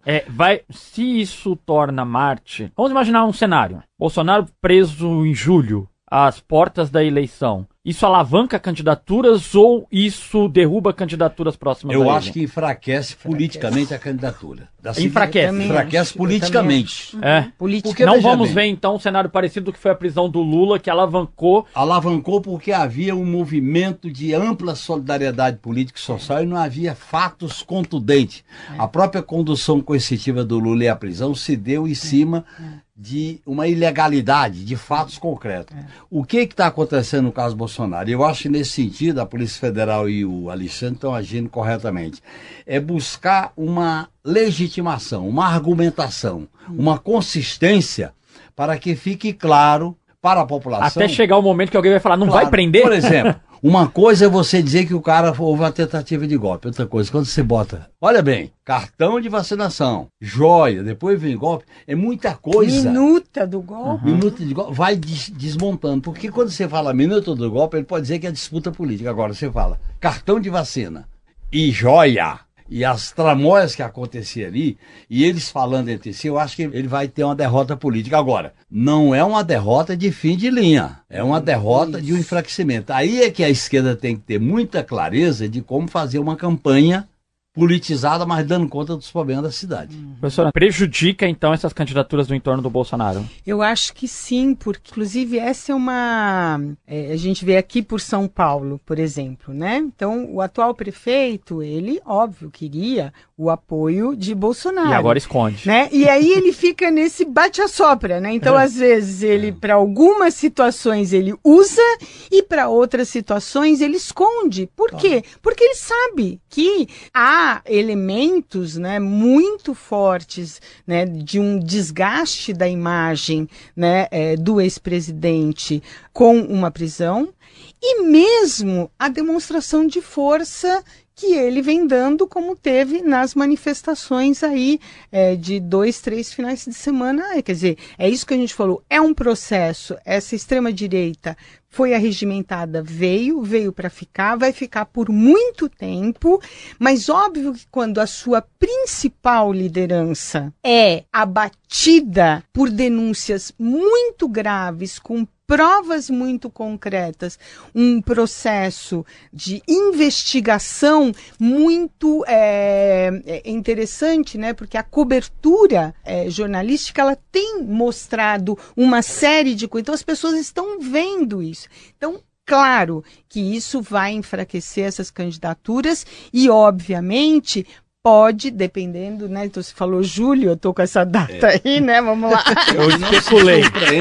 se isso torna Marte... Vamos imaginar um cenário. Bolsonaro preso em julho, às portas da eleição. Isso alavanca candidaturas ou isso derruba candidaturas próximas a ele? Eu acho que enfraquece politicamente a candidatura. Enfraquece politicamente. Porque não vamos ver então um cenário parecido do que foi a prisão do Lula, que alavancou. Alavancou porque havia um movimento de ampla solidariedade política e social e não havia fatos contundentes. A própria condução coercitiva do Lula e a prisão se deu em cima de uma ilegalidade, de fatos concretos. O que está acontecendo no caso Bolsonaro? Eu acho que nesse sentido a Polícia Federal e o Alexandre estão agindo corretamente. É buscar uma legitimação, uma argumentação, uma consistência para que fique claro para a população. Até chegar o momento que alguém vai falar, não vai prender? Por exemplo, uma coisa é você dizer que o cara houve uma tentativa de golpe. Outra coisa, quando você bota, olha bem, cartão de vacinação, joia, depois vem golpe, é muita coisa. Minuta do golpe. Minuta de golpe, vai desmontando. Porque quando você fala minuta do golpe, ele pode dizer que é disputa política. Agora, você fala cartão de vacina e joia, e as tramóias que aconteciam ali, e eles falando entre si, eu acho que ele vai ter uma derrota política. Agora, não é uma derrota de fim de linha, é uma derrota de um enfraquecimento. Aí é que a esquerda tem que ter muita clareza de como fazer uma campanha politizada, mas dando conta dos problemas da cidade. Professora, prejudica então essas candidaturas do entorno do Bolsonaro? Eu acho que sim, porque inclusive essa é uma... a gente vê aqui por São Paulo, por exemplo, né? Então, o atual prefeito, ele, óbvio, queria o apoio de Bolsonaro. E agora esconde. Né? E aí ele fica nesse bate-a-sopra, né? Então, às vezes, ele, para algumas situações, ele usa e para outras situações ele esconde. Por quê? Porque ele sabe que há elementos, né, muito fortes, né, de um desgaste da imagem, né, do ex-presidente com uma prisão e mesmo a demonstração de força que ele vem dando, como teve nas manifestações aí de 2, 3 finais de semana. Quer dizer, é isso que a gente falou, é um processo, essa extrema-direita foi arregimentada, veio para ficar, vai ficar por muito tempo, mas óbvio que quando a sua principal liderança é abatida por denúncias muito graves, com provas muito concretas, um processo de investigação muito interessante, né? Porque a cobertura jornalística ela tem mostrado uma série de coisas, então as pessoas estão vendo isso. Então, claro que isso vai enfraquecer essas candidaturas e, obviamente, pode, dependendo, né? Então você falou julho, eu tô com essa data aí, né? Vamos lá. Eu especulei.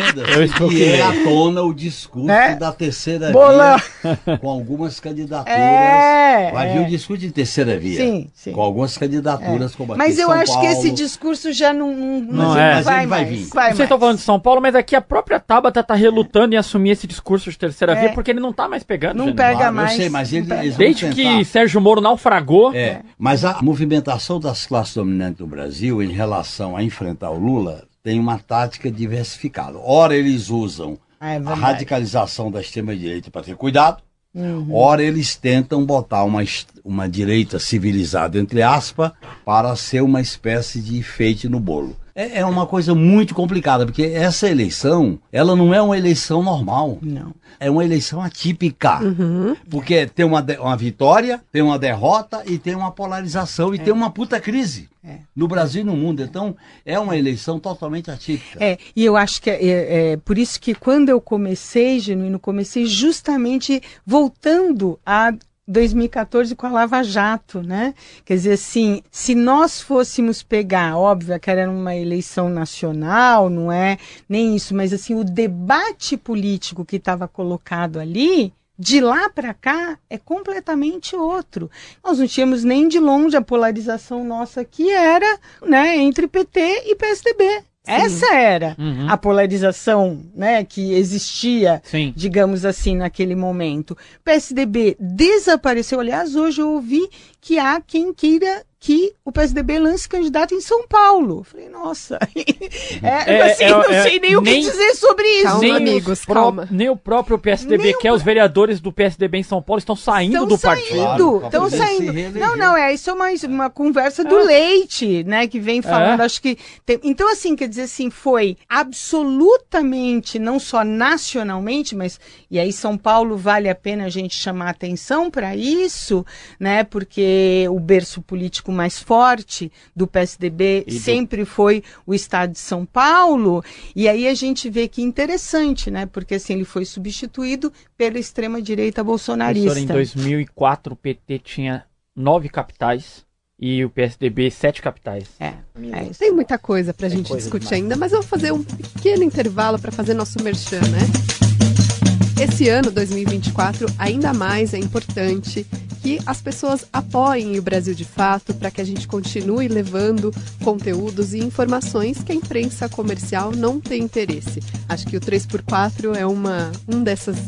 E à tona o discurso da terceira via com algumas candidaturas. Vai vir o discurso de terceira via. Sim. Com algumas candidaturas como aqui Mas eu São acho Paulo. que esse discurso já não vai vir. Vocês estão falando de São Paulo, mas aqui a própria Tabata está relutando em assumir esse discurso de terceira via, porque ele não está mais pegando. Não pega mais. Eu sei, mas eles desde que Sérgio Moro naufragou. Mas a movimentação das classes dominantes do Brasil em relação a enfrentar o Lula tem uma tática diversificada. Ora, eles usam a radicalização da extrema-direita para ter cuidado. Ora, eles tentam botar uma direita civilizada, entre aspas, para ser uma espécie de enfeite no bolo. É uma coisa muito complicada, porque essa eleição, ela não é uma eleição normal. Não. É uma eleição atípica. Porque tem uma vitória, tem uma derrota e tem uma polarização e tem uma puta crise. No Brasil e no mundo. Então, é uma eleição totalmente atípica. E eu acho que é por isso que quando eu comecei, Genuíno, comecei justamente voltando a 2014 com a Lava Jato, né? Quer dizer, assim, se nós fôssemos pegar, óbvio que era uma eleição nacional, não é nem isso, mas assim, o debate político que estava colocado ali, de lá para cá, é completamente outro. Nós não tínhamos nem de longe a polarização nossa que era, né, entre PT e PSDB. Essa era a polarização, né, que existia, digamos assim, naquele momento. O PSDB desapareceu. Aliás, hoje eu ouvi que há quem queira que o PSDB lance candidato em São Paulo. Eu falei, nossa, não sei nem o que dizer sobre isso. Calma, amigos, calma. Nem o próprio PSDB quer, os vereadores do PSDB em São Paulo estão saindo do partido. Estão saindo. Isso é uma conversa do Leite, né, que vem falando, acho que... Então, assim, quer dizer assim, foi absolutamente, não só nacionalmente, mas, e aí São Paulo vale a pena a gente chamar atenção para isso, né, porque o berço político mais forte do PSDB sempre foi o estado de São Paulo, e aí a gente vê que interessante, né, porque assim, ele foi substituído pela extrema-direita bolsonarista. Em 2004 o PT tinha 9 capitais e o PSDB 7 capitais. Tem muita coisa pra gente discutir ainda, mas eu vou fazer um pequeno intervalo para fazer nosso merchan, né? Esse ano, 2024, ainda mais é importante que as pessoas apoiem o Brasil de Fato para que a gente continue levando conteúdos e informações que a imprensa comercial não tem interesse. Acho que o 3x4 é um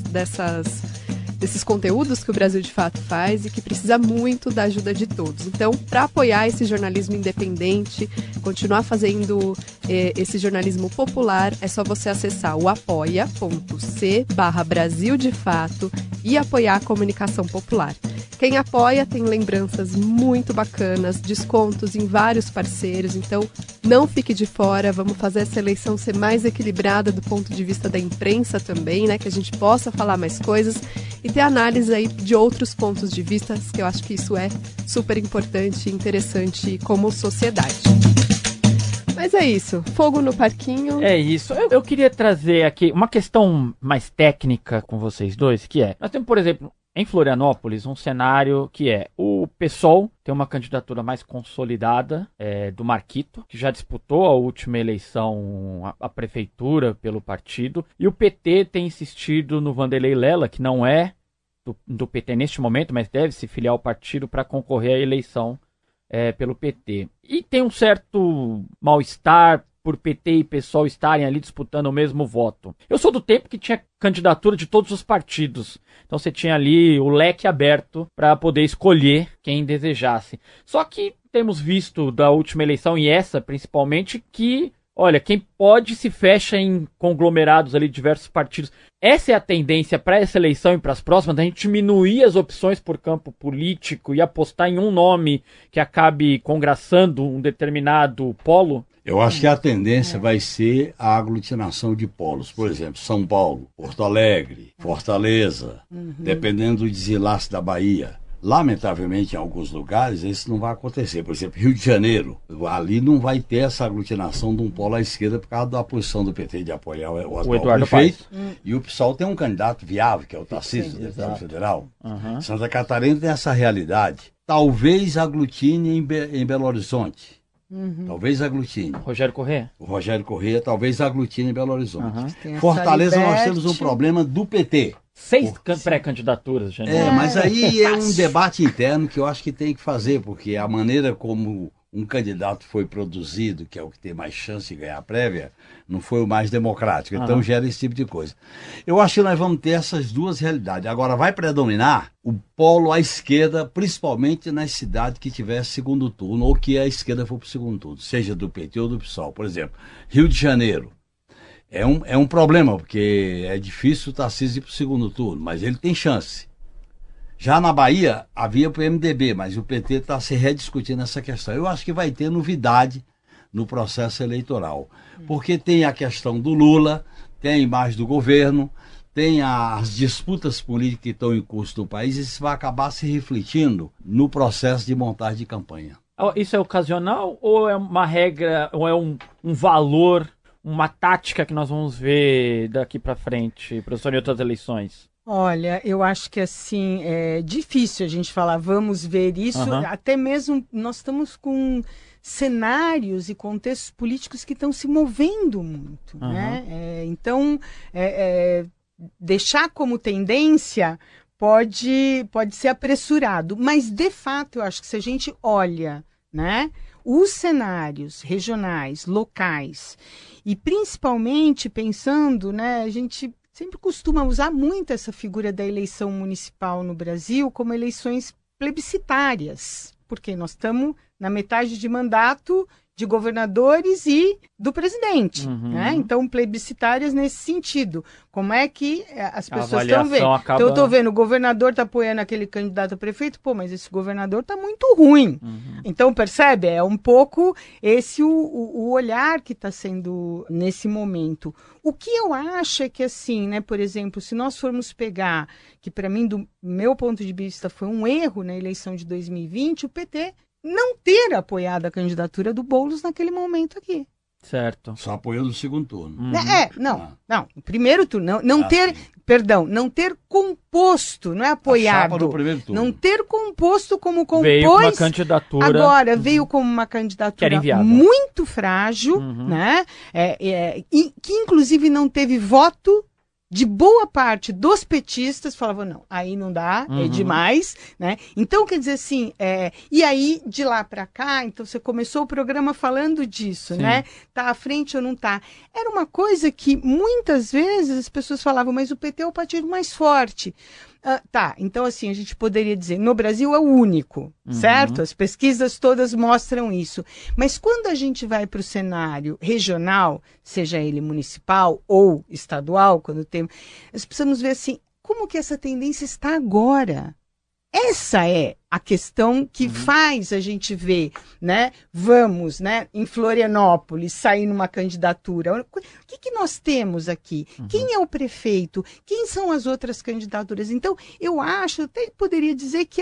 desses conteúdos que o Brasil de Fato faz e que precisa muito da ajuda de todos. Então, para apoiar esse jornalismo independente, continuar fazendo esse jornalismo popular, é só você acessar o apoia.c/Brasil de Fato e apoiar a comunicação popular. Quem apoia tem lembranças muito bacanas, descontos em vários parceiros, então não fique de fora, vamos fazer essa eleição ser mais equilibrada do ponto de vista da imprensa também, né, que a gente possa falar mais coisas e ter análise aí de outros pontos de vista, que eu acho que isso é super importante e interessante como sociedade. Mas é isso, fogo no parquinho. É isso, eu queria trazer aqui uma questão mais técnica com vocês dois, que é, nós temos, por exemplo, em Florianópolis, um cenário que é o PSOL tem uma candidatura mais consolidada do Marquito, que já disputou a última eleição a prefeitura pelo partido, e o PT tem insistido no Vanderlei Lela, que não é do PT neste momento, mas deve se filiar ao partido para concorrer à eleição pelo PT. E tem um certo mal-estar por PT e PSOL estarem ali disputando o mesmo voto. Eu sou do tempo que tinha candidatura de todos os partidos. Então você tinha ali o leque aberto para poder escolher quem desejasse. Só que temos visto da última eleição, e essa principalmente, que, olha, quem pode se fecha em conglomerados ali de diversos partidos. Essa é a tendência para essa eleição e para as próximas, da gente diminuir as opções por campo político e apostar em um nome que acabe congraçando um determinado polo? Eu acho que a tendência vai ser a aglutinação de polos. Por exemplo, São Paulo, Porto Alegre, Fortaleza, dependendo do desenlace da Bahia. Lamentavelmente, em alguns lugares, isso não vai acontecer. Por exemplo, Rio de Janeiro, ali não vai ter essa aglutinação de um polo à esquerda por causa da posição do PT de apoiar o atual prefeito. E o PSOL tem um candidato viável, que é o Tarcísio, da deputado federal. Santa Catarina tem essa realidade. talvez aglutine em Belo Horizonte. Talvez aglutine. Rogério Corrêa? O Rogério Corrêa talvez aglutine em Belo Horizonte. Tem a Fortaleza Salibete. nós temos um problema do PT. 6 pré-candidaturas, gente. Mas aí é um debate interno que eu acho que tem que fazer, porque a maneira como um candidato foi produzido, que é o que tem mais chance de ganhar a prévia, não foi o mais democrático. Então gera esse tipo de coisa. Eu acho que nós vamos ter essas duas realidades. Agora vai predominar o polo à esquerda, principalmente nas cidades que tiver segundo turno, ou que a esquerda for para o segundo turno, seja do PT ou do PSOL. Por exemplo, Rio de Janeiro. É um problema, porque é difícil o Tarcísio ir para o segundo turno, mas ele tem chance. Já na Bahia, havia para o MDB, mas o PT está se rediscutindo essa questão. Eu acho que vai ter novidade no processo eleitoral, porque tem a questão do Lula, tem a imagem do governo, tem as disputas políticas que estão em curso no país, e isso vai acabar se refletindo no processo de montagem de campanha. Isso é ocasional ou é uma regra, ou é um valor, uma tática que nós vamos ver daqui para frente, professor, em outras eleições? Olha, eu acho que assim, é difícil a gente falar, vamos ver isso, até mesmo nós estamos com cenários e contextos políticos que estão se movendo muito, né? Então, deixar como tendência pode ser apressurado, mas de fato eu acho que se a gente olha, né, os cenários regionais, locais, e principalmente pensando, né, a gente sempre costuma usar muito essa figura da eleição municipal no Brasil como eleições plebiscitárias, porque nós estamos na metade de mandato de governadores e do presidente, né? Então, plebiscitárias nesse sentido. Como é que as pessoas estão vendo? Então, eu estou vendo, o governador está apoiando aquele candidato a prefeito, mas esse governador está muito ruim. Então, percebe? É um pouco esse o olhar que está sendo nesse momento. O que eu acho é que, assim, né, por exemplo, se nós formos pegar, que para mim, do meu ponto de vista, foi um erro na eleição de 2020, o PT não ter apoiado a candidatura do Boulos naquele momento aqui. Certo. Só apoiou no segundo turno. Não, no primeiro turno, não ter composto, não é apoiado, no primeiro turno. não ter composto como compôs. Veio com uma candidatura. Agora, veio como uma candidatura muito frágil, né? Que inclusive não teve voto de boa parte dos petistas, falavam, não, aí não dá, é demais, né? Então, quer dizer assim, e aí, de lá para cá, então você começou o programa falando disso, né? Tá à frente ou não tá? Era uma coisa que, muitas vezes, as pessoas falavam, mas o PT é o partido mais forte. Então assim, a gente poderia dizer, no Brasil é o único, certo? As pesquisas todas mostram isso. Mas quando a gente vai para o cenário regional, seja ele municipal ou estadual, nós precisamos ver assim, como que essa tendência está agora? Essa é a questão que faz a gente ver, né? Vamos, né, em Florianópolis, sair numa candidatura. O que nós temos aqui? Quem é o prefeito? Quem são as outras candidaturas? Então, eu acho, até poderia dizer que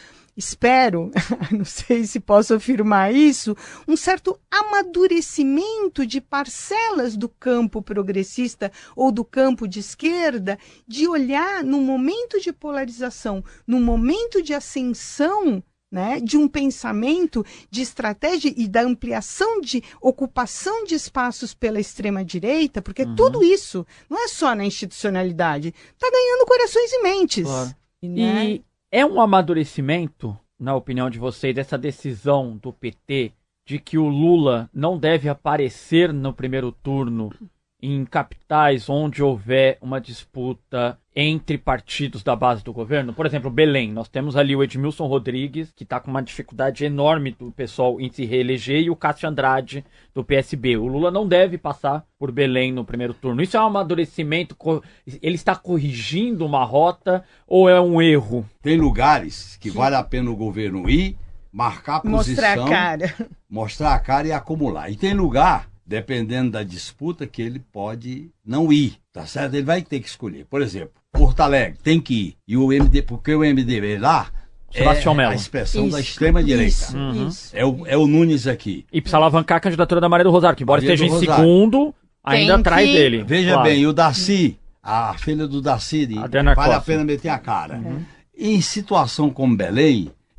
espero, não sei se posso afirmar isso, um certo amadurecimento de parcelas do campo progressista ou do campo de esquerda, de olhar no momento de polarização, no momento de ascensão, né, de um pensamento de estratégia e da ampliação de ocupação de espaços pela extrema-direita, porque tudo isso não é só na institucionalidade, está ganhando corações e mentes. Claro. Né? E é um amadurecimento, na opinião de vocês, dessa decisão do PT de que o Lula não deve aparecer no primeiro turno em capitais onde houver uma disputa entre partidos da base do governo? Por exemplo, Belém, nós temos ali o Edmilson Rodrigues, que está com uma dificuldade enorme do pessoal em se reeleger, e o Cássio Andrade, do PSB. O Lula não deve passar por Belém no primeiro turno. Isso é um amadurecimento? Ele está corrigindo uma rota ou é um erro? Tem lugares que vale a pena o governo ir, marcar a posição, mostrar a cara e acumular. E tem lugar, dependendo da disputa, que ele pode não ir, tá certo? Ele vai ter que escolher. Por exemplo, Porto Alegre tem que ir. E o MDB, porque o MDB lá Sebastião Melo. A expressão da extrema-direita. É o Nunes aqui. E precisa alavancar a candidatura da Maria do Rosário, que embora esteja em segundo, ainda atrás dele. Veja bem, o Darcy, a filha do Darcy, vale a pena meter a cara. Em situação como Belém,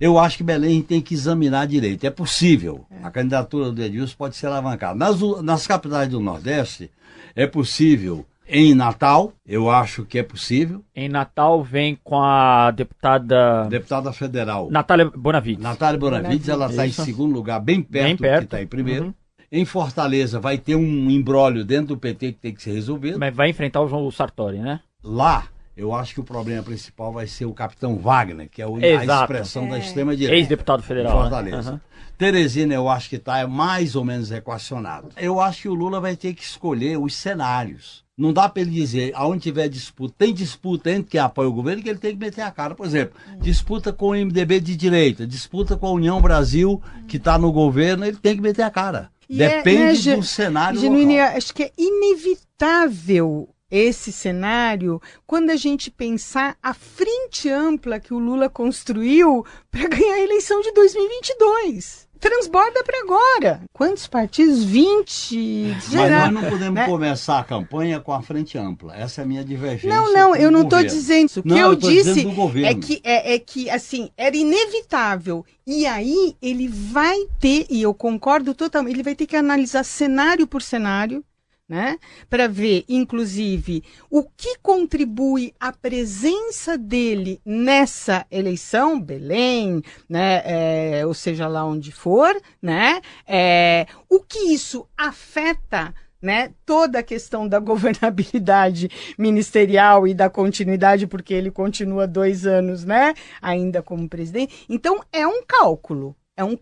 Eu acho que Belém tem que examinar direito. É possível. A candidatura do Edilson pode ser alavancada. Nas capitais do Nordeste, é possível. Em Natal, eu acho que é possível. Em Natal vem com a deputada federal. Natália Bonavides. Natália Bonavides, ela está em segundo lugar, bem perto do que está em primeiro. Uhum. Em Fortaleza vai ter um imbróglio dentro do PT que tem que ser resolvido. Mas vai enfrentar o João Sartori, né? Lá, eu acho que o problema principal vai ser o capitão Wagner, que é a expressão da extrema-direita. Ex-deputado federal. Fortaleza. Né? Uhum. Teresina, eu acho que está mais ou menos equacionado. Eu acho que o Lula vai ter que escolher os cenários. Não dá para ele dizer, aonde tiver disputa, tem disputa entre quem apoia o governo, que ele tem que meter a cara. Por exemplo, disputa com o MDB de direita, disputa com a União Brasil, que está no governo, ele tem que meter a cara. Depende do cenário local. Acho que é inevitável esse cenário quando a gente pensar a frente ampla que o Lula construiu para ganhar a eleição de 2022. Transborda para agora. Quantos partidos? 20? Mas nós não podemos começar a campanha com a frente ampla. Essa é a minha divergência. Não, eu não estou dizendo isso. O que eu disse é que assim, era inevitável. E aí ele vai ter, e eu concordo totalmente, ele vai ter que analisar cenário por cenário, né, para ver, inclusive, o que contribui a presença dele nessa eleição, Belém, né, ou seja lá onde for, né, o que isso afeta, né, toda a questão da governabilidade ministerial e da continuidade, porque ele continua 2 anos, né, ainda como presidente. Então, é um cálculo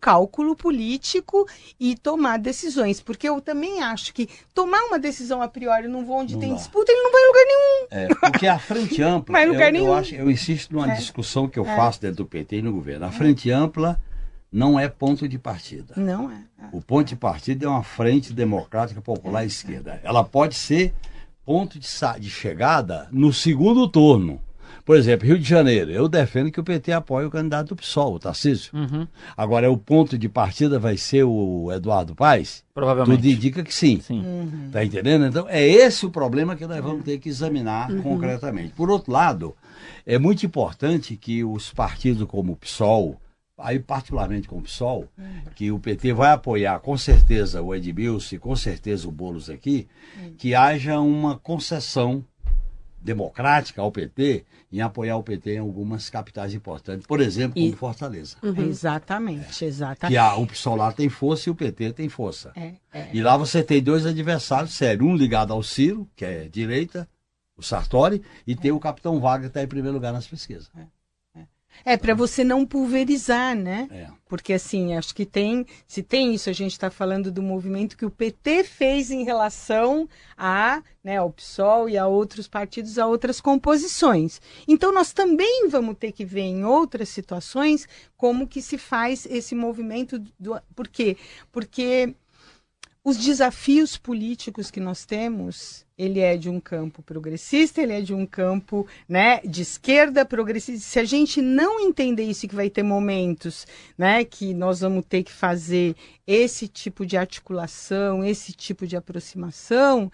político e tomar decisões, porque eu também acho que tomar uma decisão a priori num voo onde tem disputa, ele não vai em lugar nenhum. Porque a frente ampla, eu insisto numa discussão que eu faço dentro do PT e no governo. A frente ampla não é ponto de partida. Não é. O ponto de partida é uma frente democrática popular esquerda. Ela pode ser ponto de chegada no segundo turno. Por exemplo, Rio de Janeiro, eu defendo que o PT apoie o candidato do PSOL, o Tarcísio. Uhum. Agora, o ponto de partida vai ser o Eduardo Paes? Provavelmente. Tudo indica que sim. Uhum. Tá entendendo? Então, é esse o problema que nós vamos ter que examinar concretamente. Por outro lado, é muito importante que os partidos como o PSOL, aí particularmente com o PSOL, que o PT vai apoiar com certeza o Edmilson e com certeza o Boulos aqui, que haja uma concessão democrática ao PT em apoiar o PT em algumas capitais importantes, por exemplo, como Fortaleza. Exatamente. Que o PSOL lá tem força e o PT tem força. E lá você tem 2 adversários sérios, um ligado ao Ciro, que é direita, o Sartori, e tem o capitão Wagner, que está em primeiro lugar nas pesquisas. Para você não pulverizar, né? Porque, assim, acho que se tem isso, a gente está falando do movimento que o PT fez em relação ao PSOL e a outros partidos, a outras composições. Então, nós também vamos ter que ver em outras situações como que se faz esse movimento. Por quê? Porque os desafios políticos que nós temos, ele é de um campo progressista, ele é de um campo, né, de esquerda progressista. Se a gente não entender isso, que vai ter momentos, né, que nós vamos ter que fazer esse tipo de articulação, esse tipo de aproximação,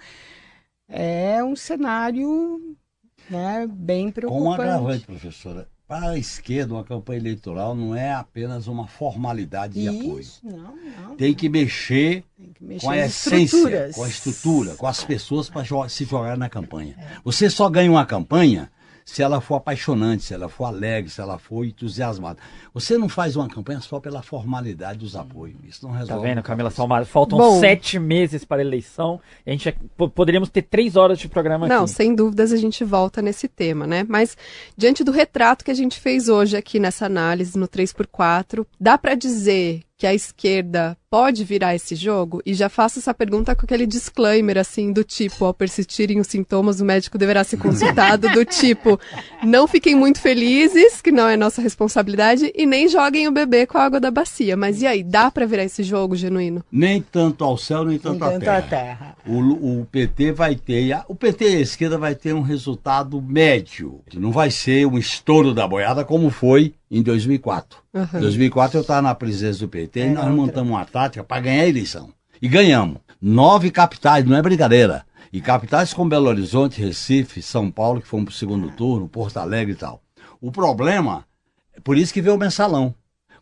é um cenário, né, bem preocupante. Com um agravante, professora. Para a esquerda, uma campanha eleitoral não é apenas uma formalidade de apoio. Não. Tem que mexer com a essência, com a estrutura, com as pessoas para se jogar na campanha. Você só ganha uma campanha se ela for apaixonante, se ela for alegre, se ela for entusiasmada. Você não faz uma campanha só pela formalidade dos apoios. Isso não resolve. Tá vendo, Camila Salmado? Faltam 7 meses para a eleição. A gente poderíamos ter 3 horas de programa aqui. Não, sem dúvidas a gente volta nesse tema, né? Mas diante do retrato que a gente fez hoje aqui nessa análise no 3x4, dá para dizer que a esquerda pode virar esse jogo? E já faço essa pergunta com aquele disclaimer, assim, do tipo, ao persistirem os sintomas, o médico deverá ser consultado, do tipo, não fiquem muito felizes, que não é nossa responsabilidade, e nem joguem o bebê com a água da bacia. Mas e aí, dá para virar esse jogo genuíno? Nem tanto ao céu, nem tanto à terra. O PT vai ter, o PT e a esquerda vai ter um resultado médio. Não vai ser um estouro da boiada como foi em 2004. Em 2004 eu estava na presidência do PT e nós montamos uma tática para ganhar a eleição. E ganhamos. 9 capitais, não é brincadeira. E capitais como Belo Horizonte, Recife, São Paulo, que fomos para o segundo turno, Porto Alegre e tal. O problema, por isso que veio o mensalão.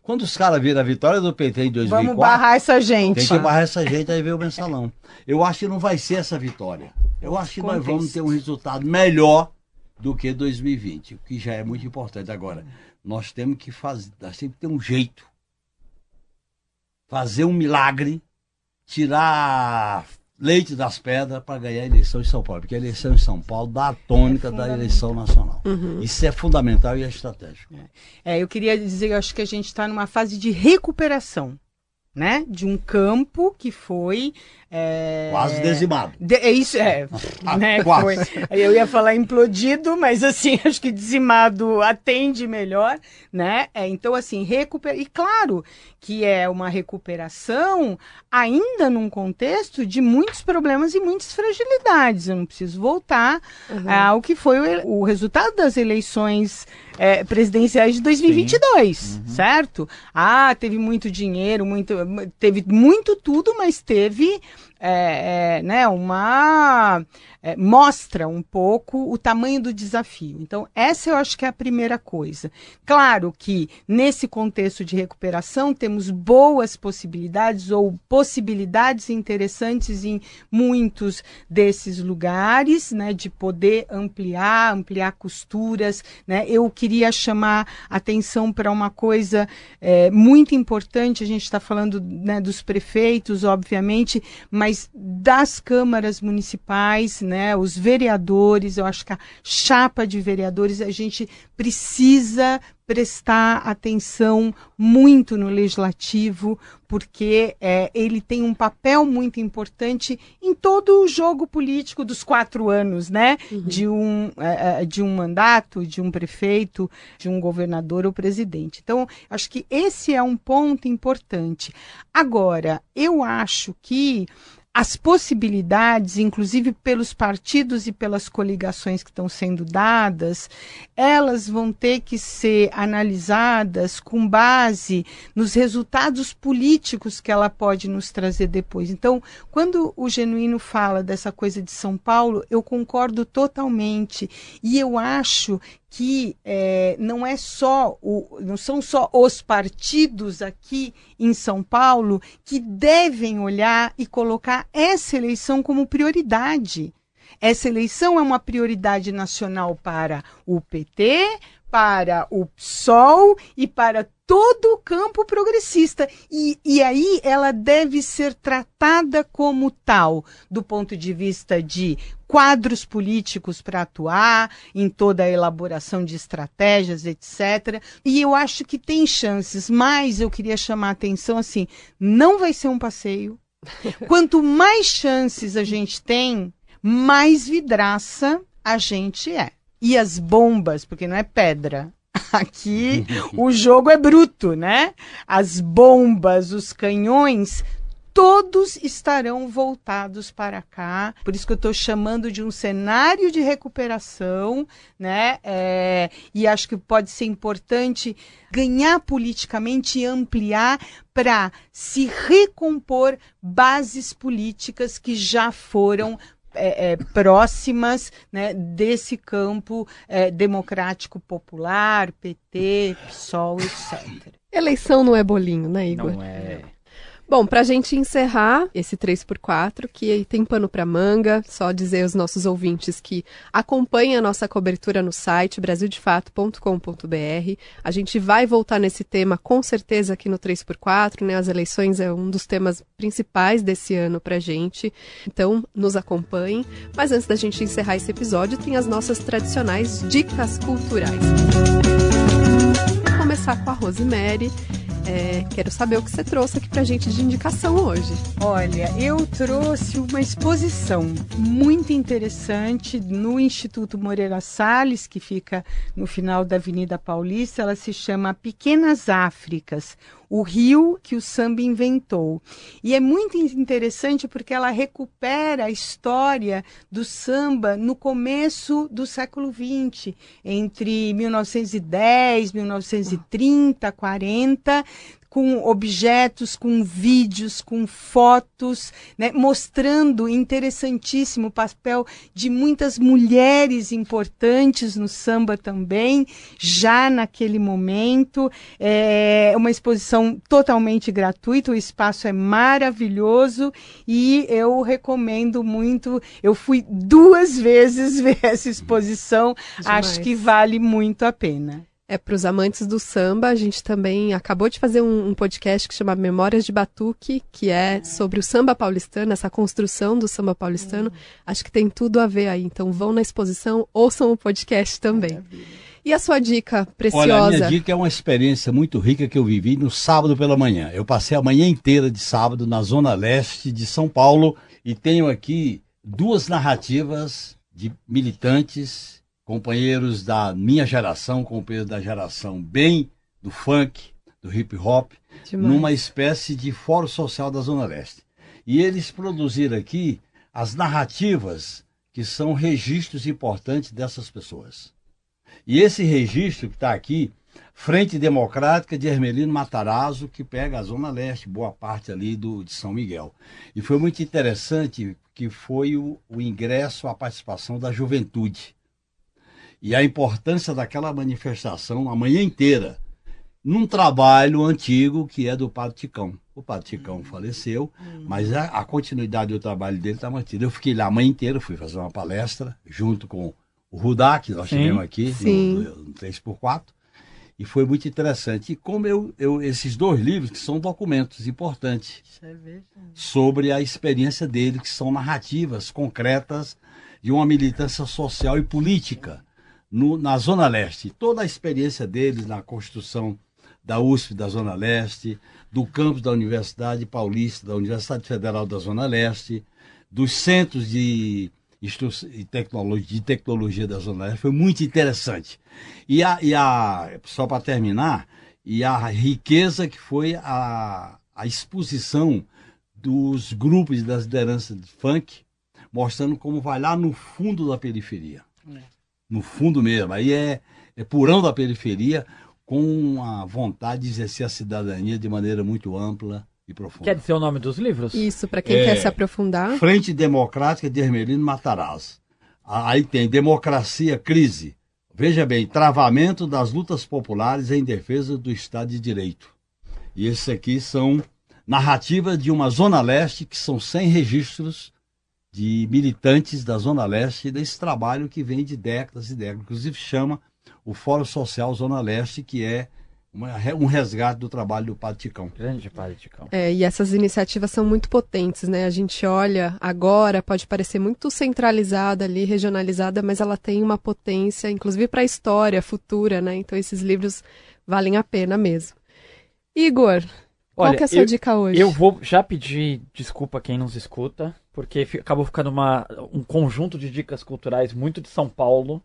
Quando os caras viram a vitória do PT em 2004... Vamos barrar essa gente. Tem que barrar essa gente, aí ver o mensalão. Eu acho que não vai ser essa vitória. Eu acho que nós vamos ter um resultado melhor do que 2020, o que já é muito importante. Agora, nós temos que ter um jeito. Fazer um milagre, tirar leite das pedras para ganhar a eleição em São Paulo, porque a eleição em São Paulo dá a tônica da eleição nacional. Isso é fundamental e é estratégico. Eu queria dizer, eu acho que a gente está numa fase de recuperação, né? De um campo que foi... quase dizimado. Né? Foi. Eu ia falar implodido, mas assim, acho que dizimado atende melhor, né? Então, assim, e claro que é uma recuperação ainda num contexto de muitos problemas e muitas fragilidades. Eu não preciso voltar ao que foi o resultado das eleições presidenciais de 2022, certo? Teve muito dinheiro, teve muito tudo, mas teve mostra um pouco o tamanho do desafio. Então, essa eu acho que é a primeira coisa. Claro que, nesse contexto de recuperação, temos boas possibilidades ou possibilidades interessantes em muitos desses lugares, né, de poder ampliar costuras, né? Eu queria chamar atenção para uma coisa muito importante. A gente está falando, né, dos prefeitos, obviamente, mas das câmaras municipais, né, os vereadores. Eu acho que a chapa de vereadores, a gente precisa prestar atenção muito no legislativo, porque ele tem um papel muito importante em todo o jogo político dos 4 anos, né? De um mandato, de um prefeito, de um governador ou presidente. Então, acho que esse é um ponto importante. Agora, eu acho que as possibilidades, inclusive pelos partidos e pelas coligações que estão sendo dadas, elas vão ter que ser analisadas com base nos resultados políticos que ela pode nos trazer depois. Então, quando o Genuíno fala dessa coisa de São Paulo, eu concordo totalmente. E eu acho que não são só os partidos aqui em São Paulo que devem olhar e colocar essa eleição como prioridade. Essa eleição é uma prioridade nacional para o PT, para o PSOL e para todo o campo progressista. E aí ela deve ser tratada como tal, do ponto de vista de quadros políticos para atuar, em toda a elaboração de estratégias, etc. E eu acho que tem chances, mas eu queria chamar a atenção, assim, não vai ser um passeio. Quanto mais chances a gente tem, mais vidraça a gente é. E as bombas, porque não é pedra. Aqui o jogo é bruto, né? As bombas, os canhões, todos estarão voltados para cá. Por isso que eu estou chamando de um cenário de recuperação, né? E acho que pode ser importante ganhar politicamente e ampliar para se recompor bases políticas que já foram próximas, né, desse campo democrático popular, PT, PSOL, etc. Eleição não é bolinho, né, Igor? Não é. Bom, para a gente encerrar esse 3x4, que tem pano para manga, só dizer aos nossos ouvintes que acompanhem a nossa cobertura no site brasildefato.com.br. A gente vai voltar nesse tema com certeza aqui no 3x4, né? As eleições é um dos temas principais desse ano para a gente, então nos acompanhem. Mas antes da gente encerrar esse episódio, tem as nossas tradicionais dicas culturais. Vou começar com a Rosemary. Quero saber o que você trouxe aqui pra gente de indicação hoje. Olha, eu trouxe uma exposição muito interessante no Instituto Moreira Salles, que fica no final da Avenida Paulista. Ela se chama Pequenas Áfricas, o rio que o samba inventou. E é muito interessante porque ela recupera a história do samba no começo do século XX, entre 1910, 1930, 40, com objetos, com vídeos, com fotos, né, mostrando interessantíssimo o papel de muitas mulheres importantes no samba também, já naquele momento. É uma exposição totalmente gratuita, o espaço é maravilhoso e eu recomendo muito. Eu fui 2 vezes ver essa exposição, acho que vale muito a pena. Para os amantes do samba, a gente também acabou de fazer um podcast que chama Memórias de Batuque, que é sobre o samba paulistano, essa construção do samba paulistano. Acho que tem tudo a ver aí. Então vão na exposição, ouçam o podcast também. E a sua dica preciosa? Olha, a minha dica é uma experiência muito rica que eu vivi no sábado pela manhã. Eu passei a manhã inteira de sábado na zona leste de São Paulo e tenho aqui 2 narrativas de militantes, companheiros da minha geração, companheiros da geração bem do funk, do hip hop, numa espécie de fórum social da Zona Leste. E eles produziram aqui as narrativas que são registros importantes dessas pessoas. E esse registro que está aqui, Frente Democrática de Hermelino Matarazzo, que pega a Zona Leste, boa parte ali de São Miguel. E foi muito interessante que foi o ingresso, a participação da juventude. E a importância daquela manifestação a manhã inteira, num trabalho antigo que é do Padre Ticão. O Padre Ticão faleceu, mas a continuidade do trabalho dele está mantida. Eu fiquei lá a manhã inteira, fui fazer uma palestra junto com o Rudá, que nós tivemos aqui no 3x4, e foi muito interessante. E como esses 2 livros, que são documentos importantes sobre a experiência dele, que são narrativas concretas de uma militância social e política na Zona Leste. Toda a experiência deles na construção da USP da Zona Leste, do campus da Universidade Paulista, da Universidade Federal da Zona Leste, dos centros de tecnologia da Zona Leste, foi muito interessante. E só para terminar, a riqueza que foi a exposição dos grupos das lideranças de funk, mostrando como vai lá no fundo da periferia. No fundo mesmo, aí é purão da periferia, com a vontade de exercer a cidadania de maneira muito ampla e profunda. Quer dizer o nome dos livros? Isso, para quem quer se aprofundar. Frente Democrática de Hermelino Matarazzo. Aí tem Democracia, Crise. Veja bem, Travamento das Lutas Populares em Defesa do Estado de Direito. E esses aqui são narrativas de uma Zona Leste, que são 100 registros de militantes da Zona Leste, desse trabalho que vem de décadas e décadas. Inclusive chama o Fórum Social Zona Leste, que é um resgate do trabalho do Padre Ticão. Grande Padre Ticão. E essas iniciativas são muito potentes, né? A gente olha agora, pode parecer muito centralizada ali, regionalizada, mas ela tem uma potência, inclusive para a história futura, né? Então esses livros valem a pena mesmo. Igor, qual que é a sua dica hoje? Eu vou já pedir desculpa a quem nos escuta, porque acabou ficando um conjunto de dicas culturais muito de São Paulo,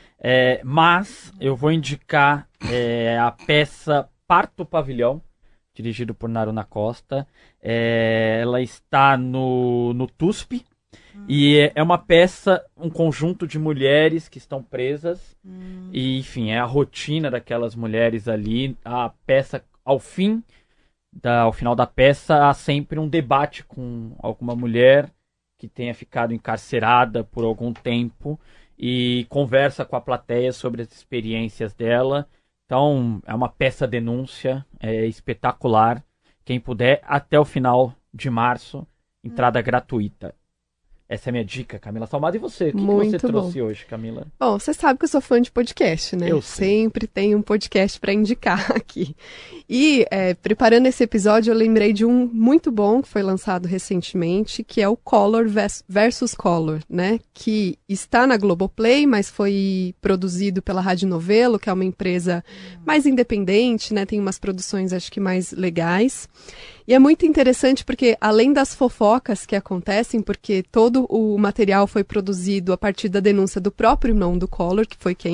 mas eu vou indicar a peça Parto Pavilhão, dirigido por Naruna Costa. Ela está no TUSP, e é uma peça, um conjunto de mulheres que estão presas, e enfim, é a rotina daquelas mulheres ali. A peça, ao final da peça, há sempre um debate com alguma mulher que tenha ficado encarcerada por algum tempo e conversa com a plateia sobre as experiências dela. Então, é uma peça denúncia, é espetacular. Quem puder, até o final de março, entrada gratuita. Essa é a minha dica, Camila Salmado. E você? O que você trouxe hoje, Camila? Bom, você sabe que eu sou fã de podcast, né? Eu sempre tenho um podcast para indicar aqui. E, preparando esse episódio, eu lembrei de um muito bom que foi lançado recentemente, que é o Collor versus Collor, né? Que está na Globoplay, mas foi produzido pela Rádio Novelo, que é uma empresa mais independente, né? Tem umas produções, acho que mais legais. E é muito interessante porque, além das fofocas que acontecem, porque todo o material foi produzido a partir da denúncia do próprio irmão do Collor, que foi quem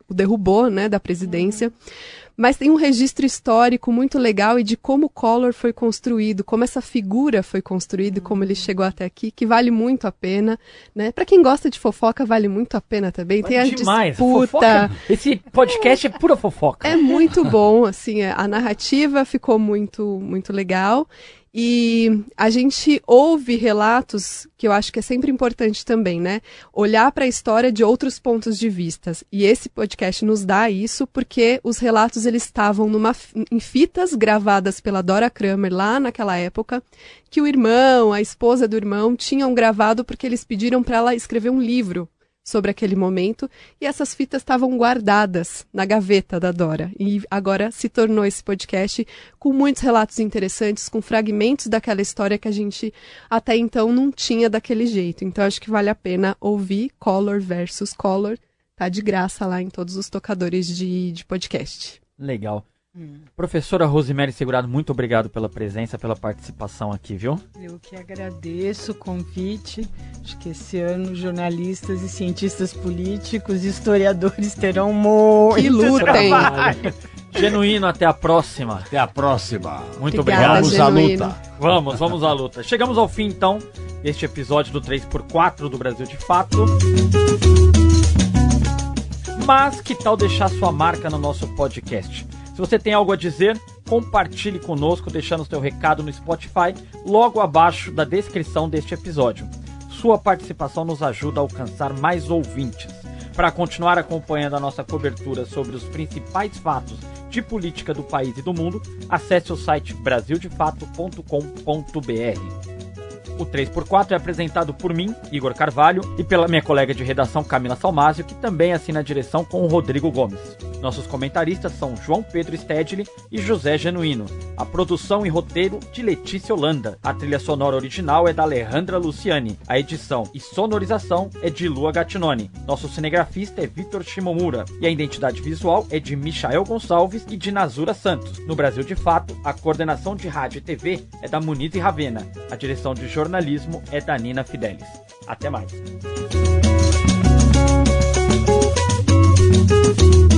o derrubou, né, da presidência. Mas tem um registro histórico muito legal e de como o Collor foi construído, como essa figura foi construída e como ele chegou até aqui, que vale muito a pena, né? Para quem gosta de fofoca, vale muito a pena também. Vale tem a demais. disputa. Fofoca, esse podcast é pura fofoca. É muito bom, assim, a narrativa ficou muito, muito legal. E a gente ouve relatos, que eu acho que é sempre importante também, né? Olhar para a história de outros pontos de vista. E esse podcast nos dá isso, porque os relatos eles estavam em fitas gravadas pela Dora Kramer lá naquela época, que o irmão, a esposa do irmão, tinham gravado porque eles pediram para ela escrever um livro sobre aquele momento, e essas fitas estavam guardadas na gaveta da Dora. E agora se tornou esse podcast com muitos relatos interessantes, com fragmentos daquela história que a gente até então não tinha daquele jeito. Então acho que vale a pena ouvir Collor versus Collor. Tá de graça lá em todos os tocadores de podcast. Legal. Professora Rosemary Segurado, muito obrigado pela presença, pela participação aqui, viu? Eu que agradeço o convite. Acho que esse ano jornalistas e cientistas políticos, historiadores terão muito que lutem. Genuíno, até a próxima. Até a próxima. Muito Obrigada, obrigado. Genuíno. Vamos à luta. Vamos à luta. Chegamos ao fim, então, deste episódio do 3x4 do Brasil de Fato. Mas que tal deixar sua marca no nosso podcast? Se você tem algo a dizer, compartilhe conosco, deixando seu recado no Spotify, logo abaixo da descrição deste episódio. Sua participação nos ajuda a alcançar mais ouvintes. Para continuar acompanhando a nossa cobertura sobre os principais fatos de política do país e do mundo, acesse o site brasildefato.com.br. O 3x4 é apresentado por mim, Igor Carvalho, e pela minha colega de redação Camila Salmásio, que também assina a direção com o Rodrigo Gomes. Nossos comentaristas são João Pedro Stedley e José Genuíno. A produção e roteiro de Letícia Holanda. A trilha sonora original é da Alejandra Luciani. A edição e sonorização é de Lua Gattinoni. Nosso cinegrafista é Vitor Shimomura. E a identidade visual é de Michael Gonçalves e de Nazura Santos. No Brasil de Fato, a coordenação de rádio e TV é da Muniz e Ravena. A direção de jornalismo é da Nina Fidelis. Até mais.